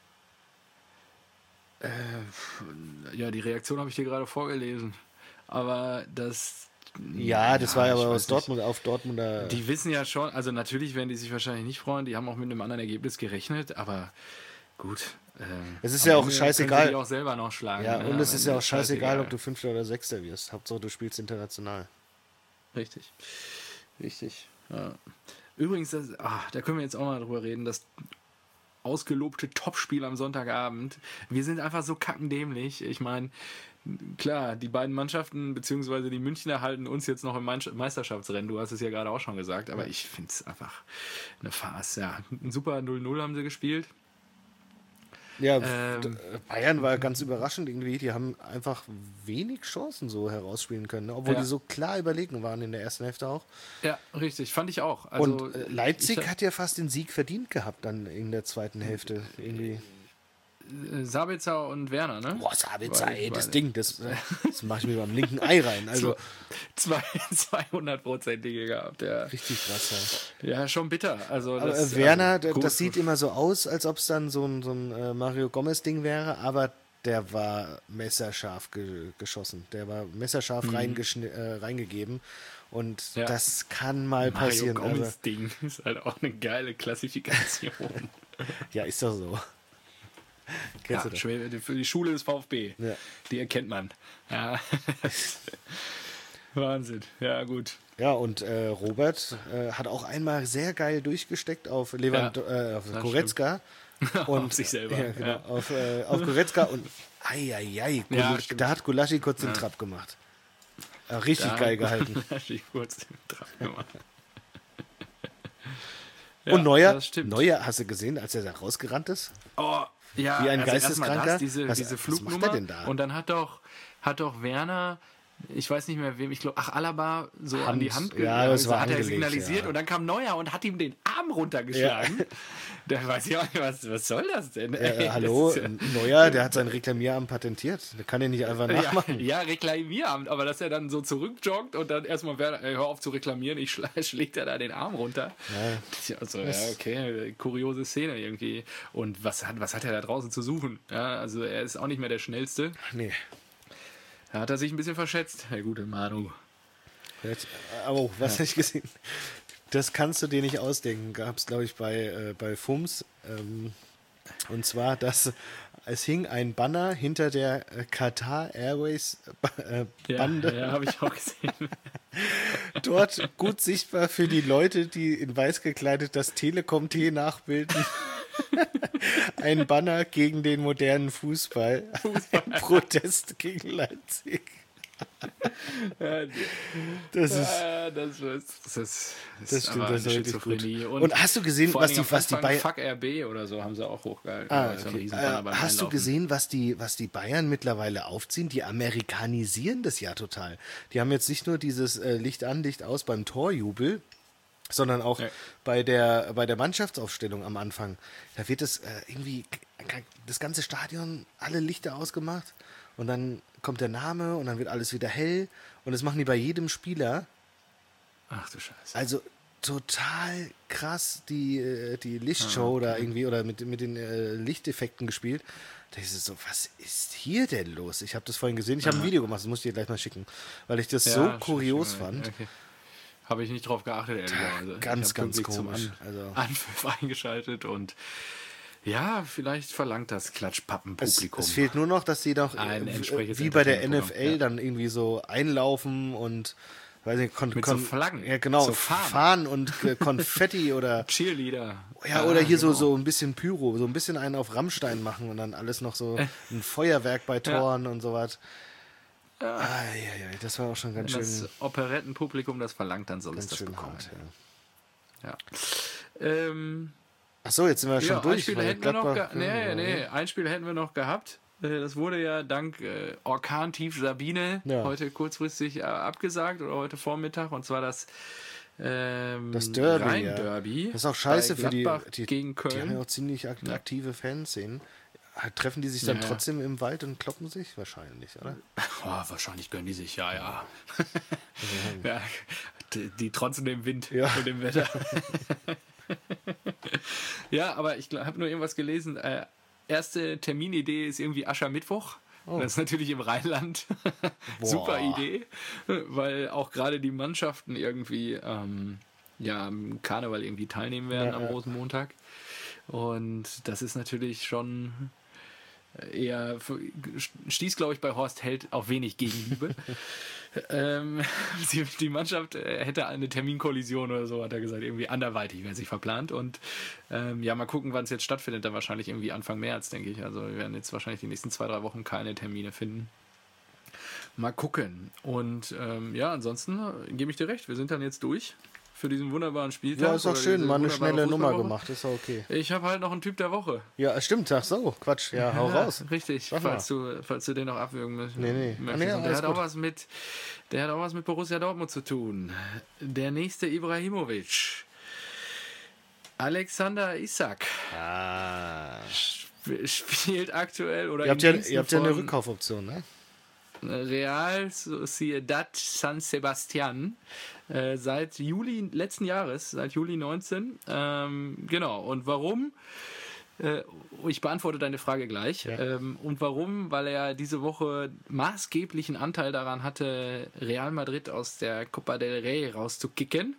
Äh, ja, die Reaktion habe ich dir gerade vorgelesen. Aber das. Ja, das war ja ich aber weiß aus Dortmund auf Dortmunder. Die wissen ja schon, also natürlich werden die sich wahrscheinlich nicht freuen, die haben auch mit einem anderen Ergebnis gerechnet, aber gut. Ähm, Es ist am ja auch Ende scheißegal. können sie die auch selber noch schlagen. Ja, ne? und es Am ist Ende ja auch scheißegal, ob du Fünfter oder Sechster wirst. Hauptsache, du spielst international. Richtig. Richtig. Ja. Übrigens, das, ah, da können wir jetzt auch mal drüber reden, das ausgelobte Topspiel am Sonntagabend. Wir sind einfach so kackendämlich. Ich meine, klar, die beiden Mannschaften, beziehungsweise die Münchner halten uns jetzt noch im Meisterschaftsrennen. Du hast es ja gerade auch schon gesagt, aber ich finde es einfach eine Farce. Ja, ein super null null haben sie gespielt. Ja, Ähm, Bayern war ganz überraschend irgendwie. Die haben einfach wenig Chancen so herausspielen können, ne? Obwohl Ja. die so klar überlegen waren in der ersten Hälfte auch. Ja, richtig, fand ich auch. Also, Und äh, Leipzig ich, hat ja fast den Sieg verdient gehabt dann in der zweiten Hälfte. Irgendwie. äh, Sabitzer und Werner, ne? Boah, Sabitzer, Weil- ey, das weil- Ding, das, äh, das mache ich mir beim linken Ei rein. Also Zwei, zweihundertprozentige gehabt, ja. richtig krass. Ja. Ja, schon bitter. Also, Aber das, äh, Werner, also, d- gut. das sieht immer so aus, als ob es dann so ein, so ein äh, Mario Gomez-Ding wäre, aber der war messerscharf ge geschossen. Der war messerscharf reingeschni- äh, reingegeben. Und Ja. das kann mal Mario passieren. Also, Gomez Ding ist halt auch eine geile Klassifikation. ja, ist doch so. Kennst Ja, du das? schwer- die- für die Schule des VfB. Ja. Die erkennt man. Ja. Wahnsinn. Ja, gut. Ja, und äh, Robert äh, hat auch einmal sehr geil durchgesteckt auf Lewand Ja, äh, auf das Goretzka. Und, Auf sich selber, Ja, genau, ja. Auf, äh, auf Goretzka und eieiei, Gul- Ja, stimmt. da hat Gulaschi kurz den Trab gemacht. Ja, richtig Da- geil gehalten. Richtig kurz den Trab gemacht. Und Neuer, das stimmt. Neuer, hast du gesehen, als er da rausgerannt ist? Oh, ja, Wie ein also erstmal Geisteskranker? das, diese, Was- diese was macht Flugnummer. er denn da? Und dann hat doch, hat doch Werner, ich weiß nicht mehr wem, ich glaube, ach, Alaba so an die Hand ge- ja, das war hat er angelegt, signalisiert ja. und dann kam Neuer und hat ihm den Arm runtergeschlagen. Da weiß ich auch nicht, was, was soll das denn? Ey, Äh, das hallo, ist ja- Neuer, der hat sein Reklamierarm patentiert. Der kann den nicht einfach nachmachen. Ja, ja, Reklamierabend, aber dass er dann so zurückjoggt und dann erstmal, Werner, ey, hör auf zu reklamieren, ich schla schlägt er da den Arm runter. Ja. Also, ja, okay, kuriose Szene irgendwie. Und was hat, was hat er da draußen zu suchen? Ja, also er ist auch nicht mehr der Schnellste. Nee. Da hat er sich ein bisschen verschätzt, der gute Manu. Jetzt, aber oh, was habe ich gesehen? Das kannst du dir nicht ausdenken. Gab es, glaube ich, bei, äh, bei Fums. Ähm, und zwar, dass es hing ein Banner hinter der äh, Qatar Airways äh, Ja, Bande. ja habe ich auch gesehen. Dort gut sichtbar für die Leute, die in weiß gekleidet das Telekom-T nachbilden. Ein Banner gegen den modernen Fußball. Ein Protest gegen Leipzig. Ja, Das ist, ja, das, ist, das, ist, das, das stimmt, das ist wirklich gut. Und, Und hast du gesehen, vor was allen die, Dingen was die am Anfang Bayern... Fuck R B oder so haben sie auch hochgehalten. Ah, Das ist ja ein okay. Riesenbanner Äh, beim hast du Einlaufen. gesehen, was die, was die Bayern mittlerweile aufziehen? Die amerikanisieren das ja total. Die haben jetzt nicht nur dieses äh, Licht an, Licht aus beim Torjubel, sondern auch Ja. bei der, bei der Mannschaftsaufstellung am Anfang. Da wird es äh, irgendwie das ganze Stadion, alle Lichter ausgemacht und dann kommt der Name und dann wird alles wieder hell und das machen die bei jedem Spieler. Ach du Scheiße. Also total krass die, äh, die Lichtshow da irgendwie oder mit, mit den äh, Lichteffekten gespielt. Da ist es so, was ist hier denn los? Ich habe das vorhin gesehen, ich habe ein Video gemacht, das muss ich dir gleich mal schicken, weil ich das so kurios fand. Okay. Habe ich nicht drauf geachtet, ehrlicherweise. Ganz, ich hab ganz pünktlich komisch. Zum An Also- Anpfiff eingeschaltet und ja, vielleicht verlangt das Es, Klatschpappenpublikum. es fehlt nur noch, dass sie doch Ein äh, entsprechendes wie bei der N F Entertainment-Programm, L dann irgendwie so einlaufen und weiß nicht, kon, Mit kon, so Flaggen, ja genau, so Fahnen. Fahnen und äh, Konfetti oder Cheerleader. ja oder hier so genau. so ein bisschen Pyro, so ein bisschen einen auf Rammstein machen und dann alles noch so ein Feuerwerk bei Toren und sowas. Ja. Ah, ja, ja, das war auch schon ganz Wenn schön, das Operettenpublikum das verlangt, dann soll es ganz das schön bekommen. hart. Ja. Ja. Ähm, Ach so, jetzt sind wir schon ja, ein durch. Spiel weil hätten wir noch Gladbach- ge- nee, nee, ein Spiel hätten wir noch gehabt. Äh, Das wurde ja dank äh, Orkan-Tief Sabine Ja. heute kurzfristig äh, abgesagt oder heute Vormittag und zwar das ähm, Das Derby, Rhein-Derby. Das ist auch scheiße bei für die, Gladbach die, gegen die haben ja Köln. auch ziemlich ak aktive Fanszenen. Treffen die sich dann Ja, ja. trotzdem im Wald und kloppen sich? Wahrscheinlich, oder? Oh, wahrscheinlich gönnen die sich, ja, ja. ja die, die trotzen dem Wind Ja. und dem Wetter. ja, aber ich habe nur irgendwas gelesen. Äh, erste Terminidee ist irgendwie Aschermittwoch. Oh. Das ist natürlich im Rheinland. Super Idee, weil auch gerade die Mannschaften irgendwie ähm, ja, am Karneval irgendwie teilnehmen werden Ja, am ja. Rosenmontag. Und das ist natürlich schon eher, stieß, glaube ich, bei Horst Held auf wenig Gegenliebe. ähm, die, die Mannschaft äh, hätte eine Terminkollision oder so, hat er gesagt, irgendwie anderweitig wäre sich verplant. Und ähm, ja, mal gucken, wann es jetzt stattfindet. Dann wahrscheinlich irgendwie Anfang März, denke ich. Also wir werden jetzt wahrscheinlich die nächsten zwei, drei Wochen keine Termine finden. Mal gucken. Und ähm, ja, ansonsten äh, gebe ich dir recht, wir sind dann jetzt durch für diesen wunderbaren Spieltag. Ja, ist auch oder schön, diese mal eine wunderbare schnelle Nummer Fußballwoche. gemacht, ist auch okay. Ich habe halt noch einen Typ der Woche. Ja, stimmt, ach so, Quatsch, ja, hau Ja, raus. Richtig, Sag mal. falls du, falls du den noch abwürgen möchtest. Nee, nee. Ah, nee, Und der alles hat, auch gut. was mit, der hat auch was mit Borussia Dortmund zu tun. Der nächste Ibrahimovic. Alexander Isak Ah. sp- spielt aktuell oder Ihr habt im ja, Diensten ihr habt ja eine von Rückkaufoption, ne? Real Sociedad San Sebastian äh, seit Juli letzten Jahres, seit Juli neunzehn. Ähm, genau. Und warum? Äh, ich beantworte deine Frage gleich. Ja. Ähm, und warum? Weil er diese Woche maßgeblichen Anteil daran hatte, Real Madrid aus der Copa del Rey rauszukicken.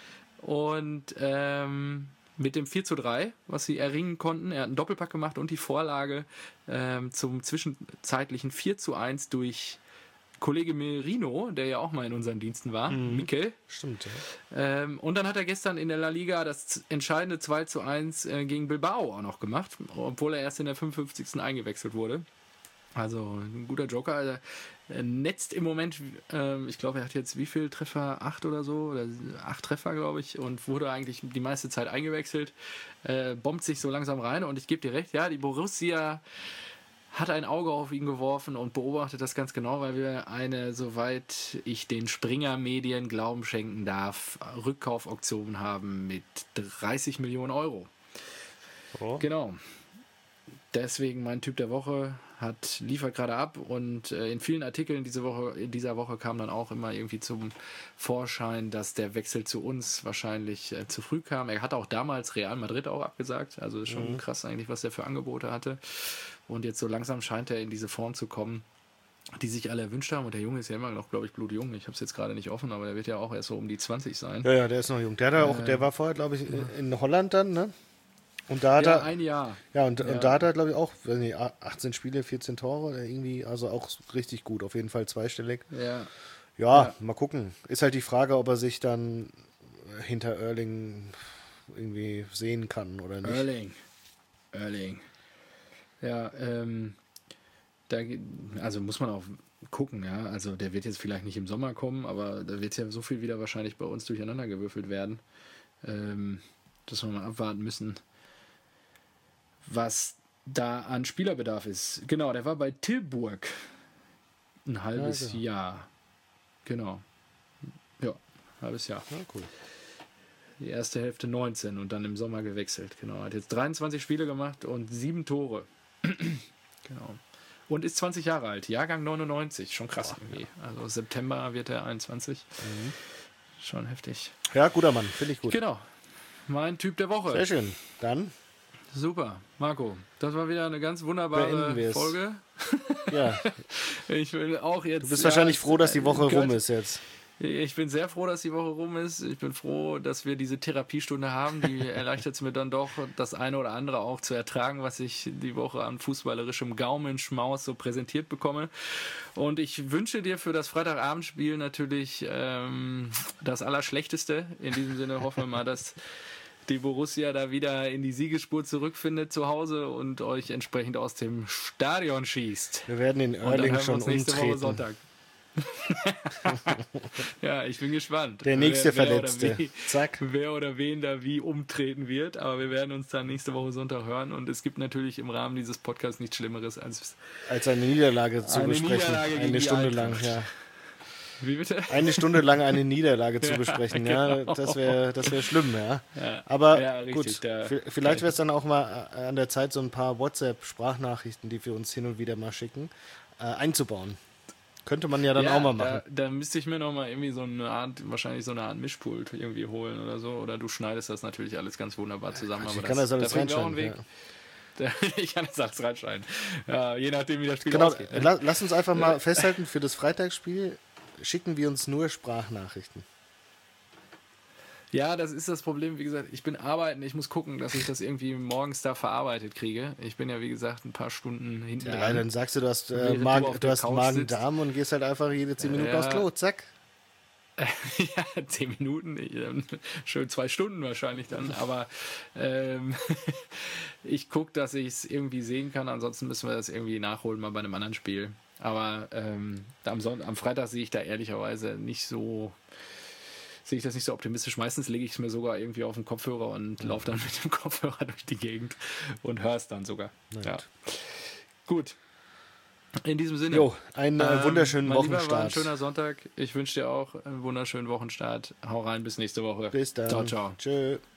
Und ähm, mit dem vier zu drei, was sie erringen konnten, er hat einen Doppelpack gemacht und die Vorlage ähm, zum zwischenzeitlichen vier zu eins durch Kollege Merino, der ja auch mal in unseren Diensten war, Mhm. Mikel. Stimmt, ja. Ähm, und dann hat er gestern in der La Liga das entscheidende zwei zu eins äh, gegen Bilbao auch noch gemacht, obwohl er erst in der fünfundfünfzigsten eingewechselt wurde. Also ein guter Joker. Also, er netzt im Moment, äh, ich glaube, er hat jetzt wie viel Treffer? Acht oder so? Oder acht Treffer, glaube ich. Und wurde eigentlich die meiste Zeit eingewechselt. Äh, bombt sich so langsam rein. Und ich gebe dir recht, ja, die Borussia hat ein Auge auf ihn geworfen und beobachtet das ganz genau, weil wir eine, soweit ich den Springer-Medien Glauben schenken darf, Rückkaufoption haben mit dreißig Millionen Euro. Oh. Genau. Deswegen mein Typ der Woche hat liefert gerade ab und äh, in vielen Artikeln diese Woche, in dieser Woche kam dann auch immer irgendwie zum Vorschein, dass der Wechsel zu uns wahrscheinlich äh, zu früh kam. Er hat auch damals Real Madrid auch abgesagt, also ist schon Mhm. krass eigentlich, was er für Angebote hatte. Und jetzt so langsam scheint er in diese Form zu kommen, die sich alle erwünscht haben. Und der Junge ist ja immer noch, glaube ich, blutjung. Ich habe es jetzt gerade nicht offen, aber der wird ja auch erst so um die zwanzig sein. Ja, ja, der ist noch jung. Der, hat ja auch, der war vorher, glaube ich, in, in Holland dann, ne? Und da hat Ja, er, ein Jahr. ja, und, Ja. und da hat er, glaube ich, auch weiß nicht, achtzehn Spiele, vierzehn Tore, oder irgendwie, also auch richtig gut, auf jeden Fall zweistellig. Ja. Ja, Ja. mal gucken. Ist halt die Frage, ob er sich dann hinter Erling irgendwie sehen kann oder nicht. Erling. Erling. Ja, ähm, da, ge- also muss man auch gucken, ja. Also der wird jetzt vielleicht nicht im Sommer kommen, aber da wird ja so viel wieder wahrscheinlich bei uns durcheinander gewürfelt werden, ähm, dass wir mal abwarten müssen, was da an Spielerbedarf ist. Genau, der war bei Tilburg ein halbes ja, genau. Jahr. Genau. Ja, halbes Jahr. Ja, cool. Die erste Hälfte neunzehn und dann im Sommer gewechselt. Genau, hat jetzt dreiundzwanzig Spiele gemacht und sieben Tore. Genau. Und ist zwanzig Jahre alt. Jahrgang neunundneunzig. Schon krass. Boah, irgendwie. Ja. Also September wird er einundzwanzig. Mhm. Schon heftig. Ja, guter Mann. Finde ich gut. Genau. Mein Typ der Woche. Sehr schön. Dann. Super. Marco, das war wieder eine ganz wunderbare Folge. Ja. Ich will auch jetzt. Du bist ja, wahrscheinlich froh, dass die Woche rum ist jetzt. Ich bin sehr froh, dass die Woche rum ist. Ich bin froh, dass wir diese Therapiestunde haben. Die erleichtert es mir dann doch, das eine oder andere auch zu ertragen, was ich die Woche an fußballerischem Gaumenschmaus so präsentiert bekomme. Und ich wünsche dir für das Freitagabendspiel natürlich ähm, das Allerschlechteste. In diesem Sinne hoffen wir mal, dass die Borussia da wieder in die Siegesspur zurückfindet zu Hause und euch entsprechend aus dem Stadion schießt. Wir werden in Oerling schon umtreten. Nächste Woche Sonntag. Ja, ich bin gespannt. Der nächste wer, wer Verletzte. Oder wie, Zack. Wer oder wen da wie umtreten wird. Aber wir werden uns dann nächste Woche Sonntag hören. Und es gibt natürlich im Rahmen dieses Podcasts nichts Schlimmeres als, als eine Niederlage zu eine besprechen. Niederlage eine Stunde lang, ja. Wie bitte? Eine Stunde lang eine Niederlage zu besprechen, ja, genau. das wäre das wär schlimm, ja. ja Aber ja, richtig, gut, der, vielleicht wäre es dann auch mal an der Zeit, so ein paar WhatsApp-Sprachnachrichten, die wir uns hin und wieder mal schicken, äh, einzubauen. Könnte man ja dann ja, auch mal machen. Da, da müsste ich mir noch mal irgendwie so eine Art, wahrscheinlich so eine Art Mischpult irgendwie holen oder so. Oder du schneidest das natürlich alles ganz wunderbar zusammen. Ich aber kann das, das alles da bringt auch einen reinschneiden. Weg. Ja. Ich kann das alles reinschneiden. Ja, je nachdem, wie das Spiel genau, ausgeht. Ne? La- lass uns einfach mal festhalten, für das Freitagsspiel schicken wir uns nur Sprachnachrichten. Ja, das ist das Problem. Wie gesagt, ich bin arbeiten. Ich muss gucken, dass ich das irgendwie morgens da verarbeitet kriege. Ich bin ja, wie gesagt, ein paar Stunden hinten Ja, dran. dann sagst du, du hast, äh, Magen, du du hast Magen-Darm und gehst halt einfach jede zehn Minuten Ja. aufs Klo, zack. Ja, zehn Minuten, ähm, schön zwei Stunden wahrscheinlich dann, aber ähm, ich gucke, dass ich es irgendwie sehen kann, ansonsten müssen wir das irgendwie nachholen, mal bei einem anderen Spiel. Aber ähm, am, Son- am Freitag sehe ich da ehrlicherweise nicht so, sehe ich das nicht so optimistisch. Meistens lege ich es mir sogar irgendwie auf den Kopfhörer und laufe dann mit dem Kopfhörer durch die Gegend und höre es dann sogar. Ja. Gut. In diesem Sinne. Jo, einen äh, ähm, wunderschönen mein Lieber, Wochenstart. war ein schöner Sonntag. Ich wünsche dir auch einen wunderschönen Wochenstart. Hau rein, bis nächste Woche. Bis dann. Ciao, ciao. Tschö.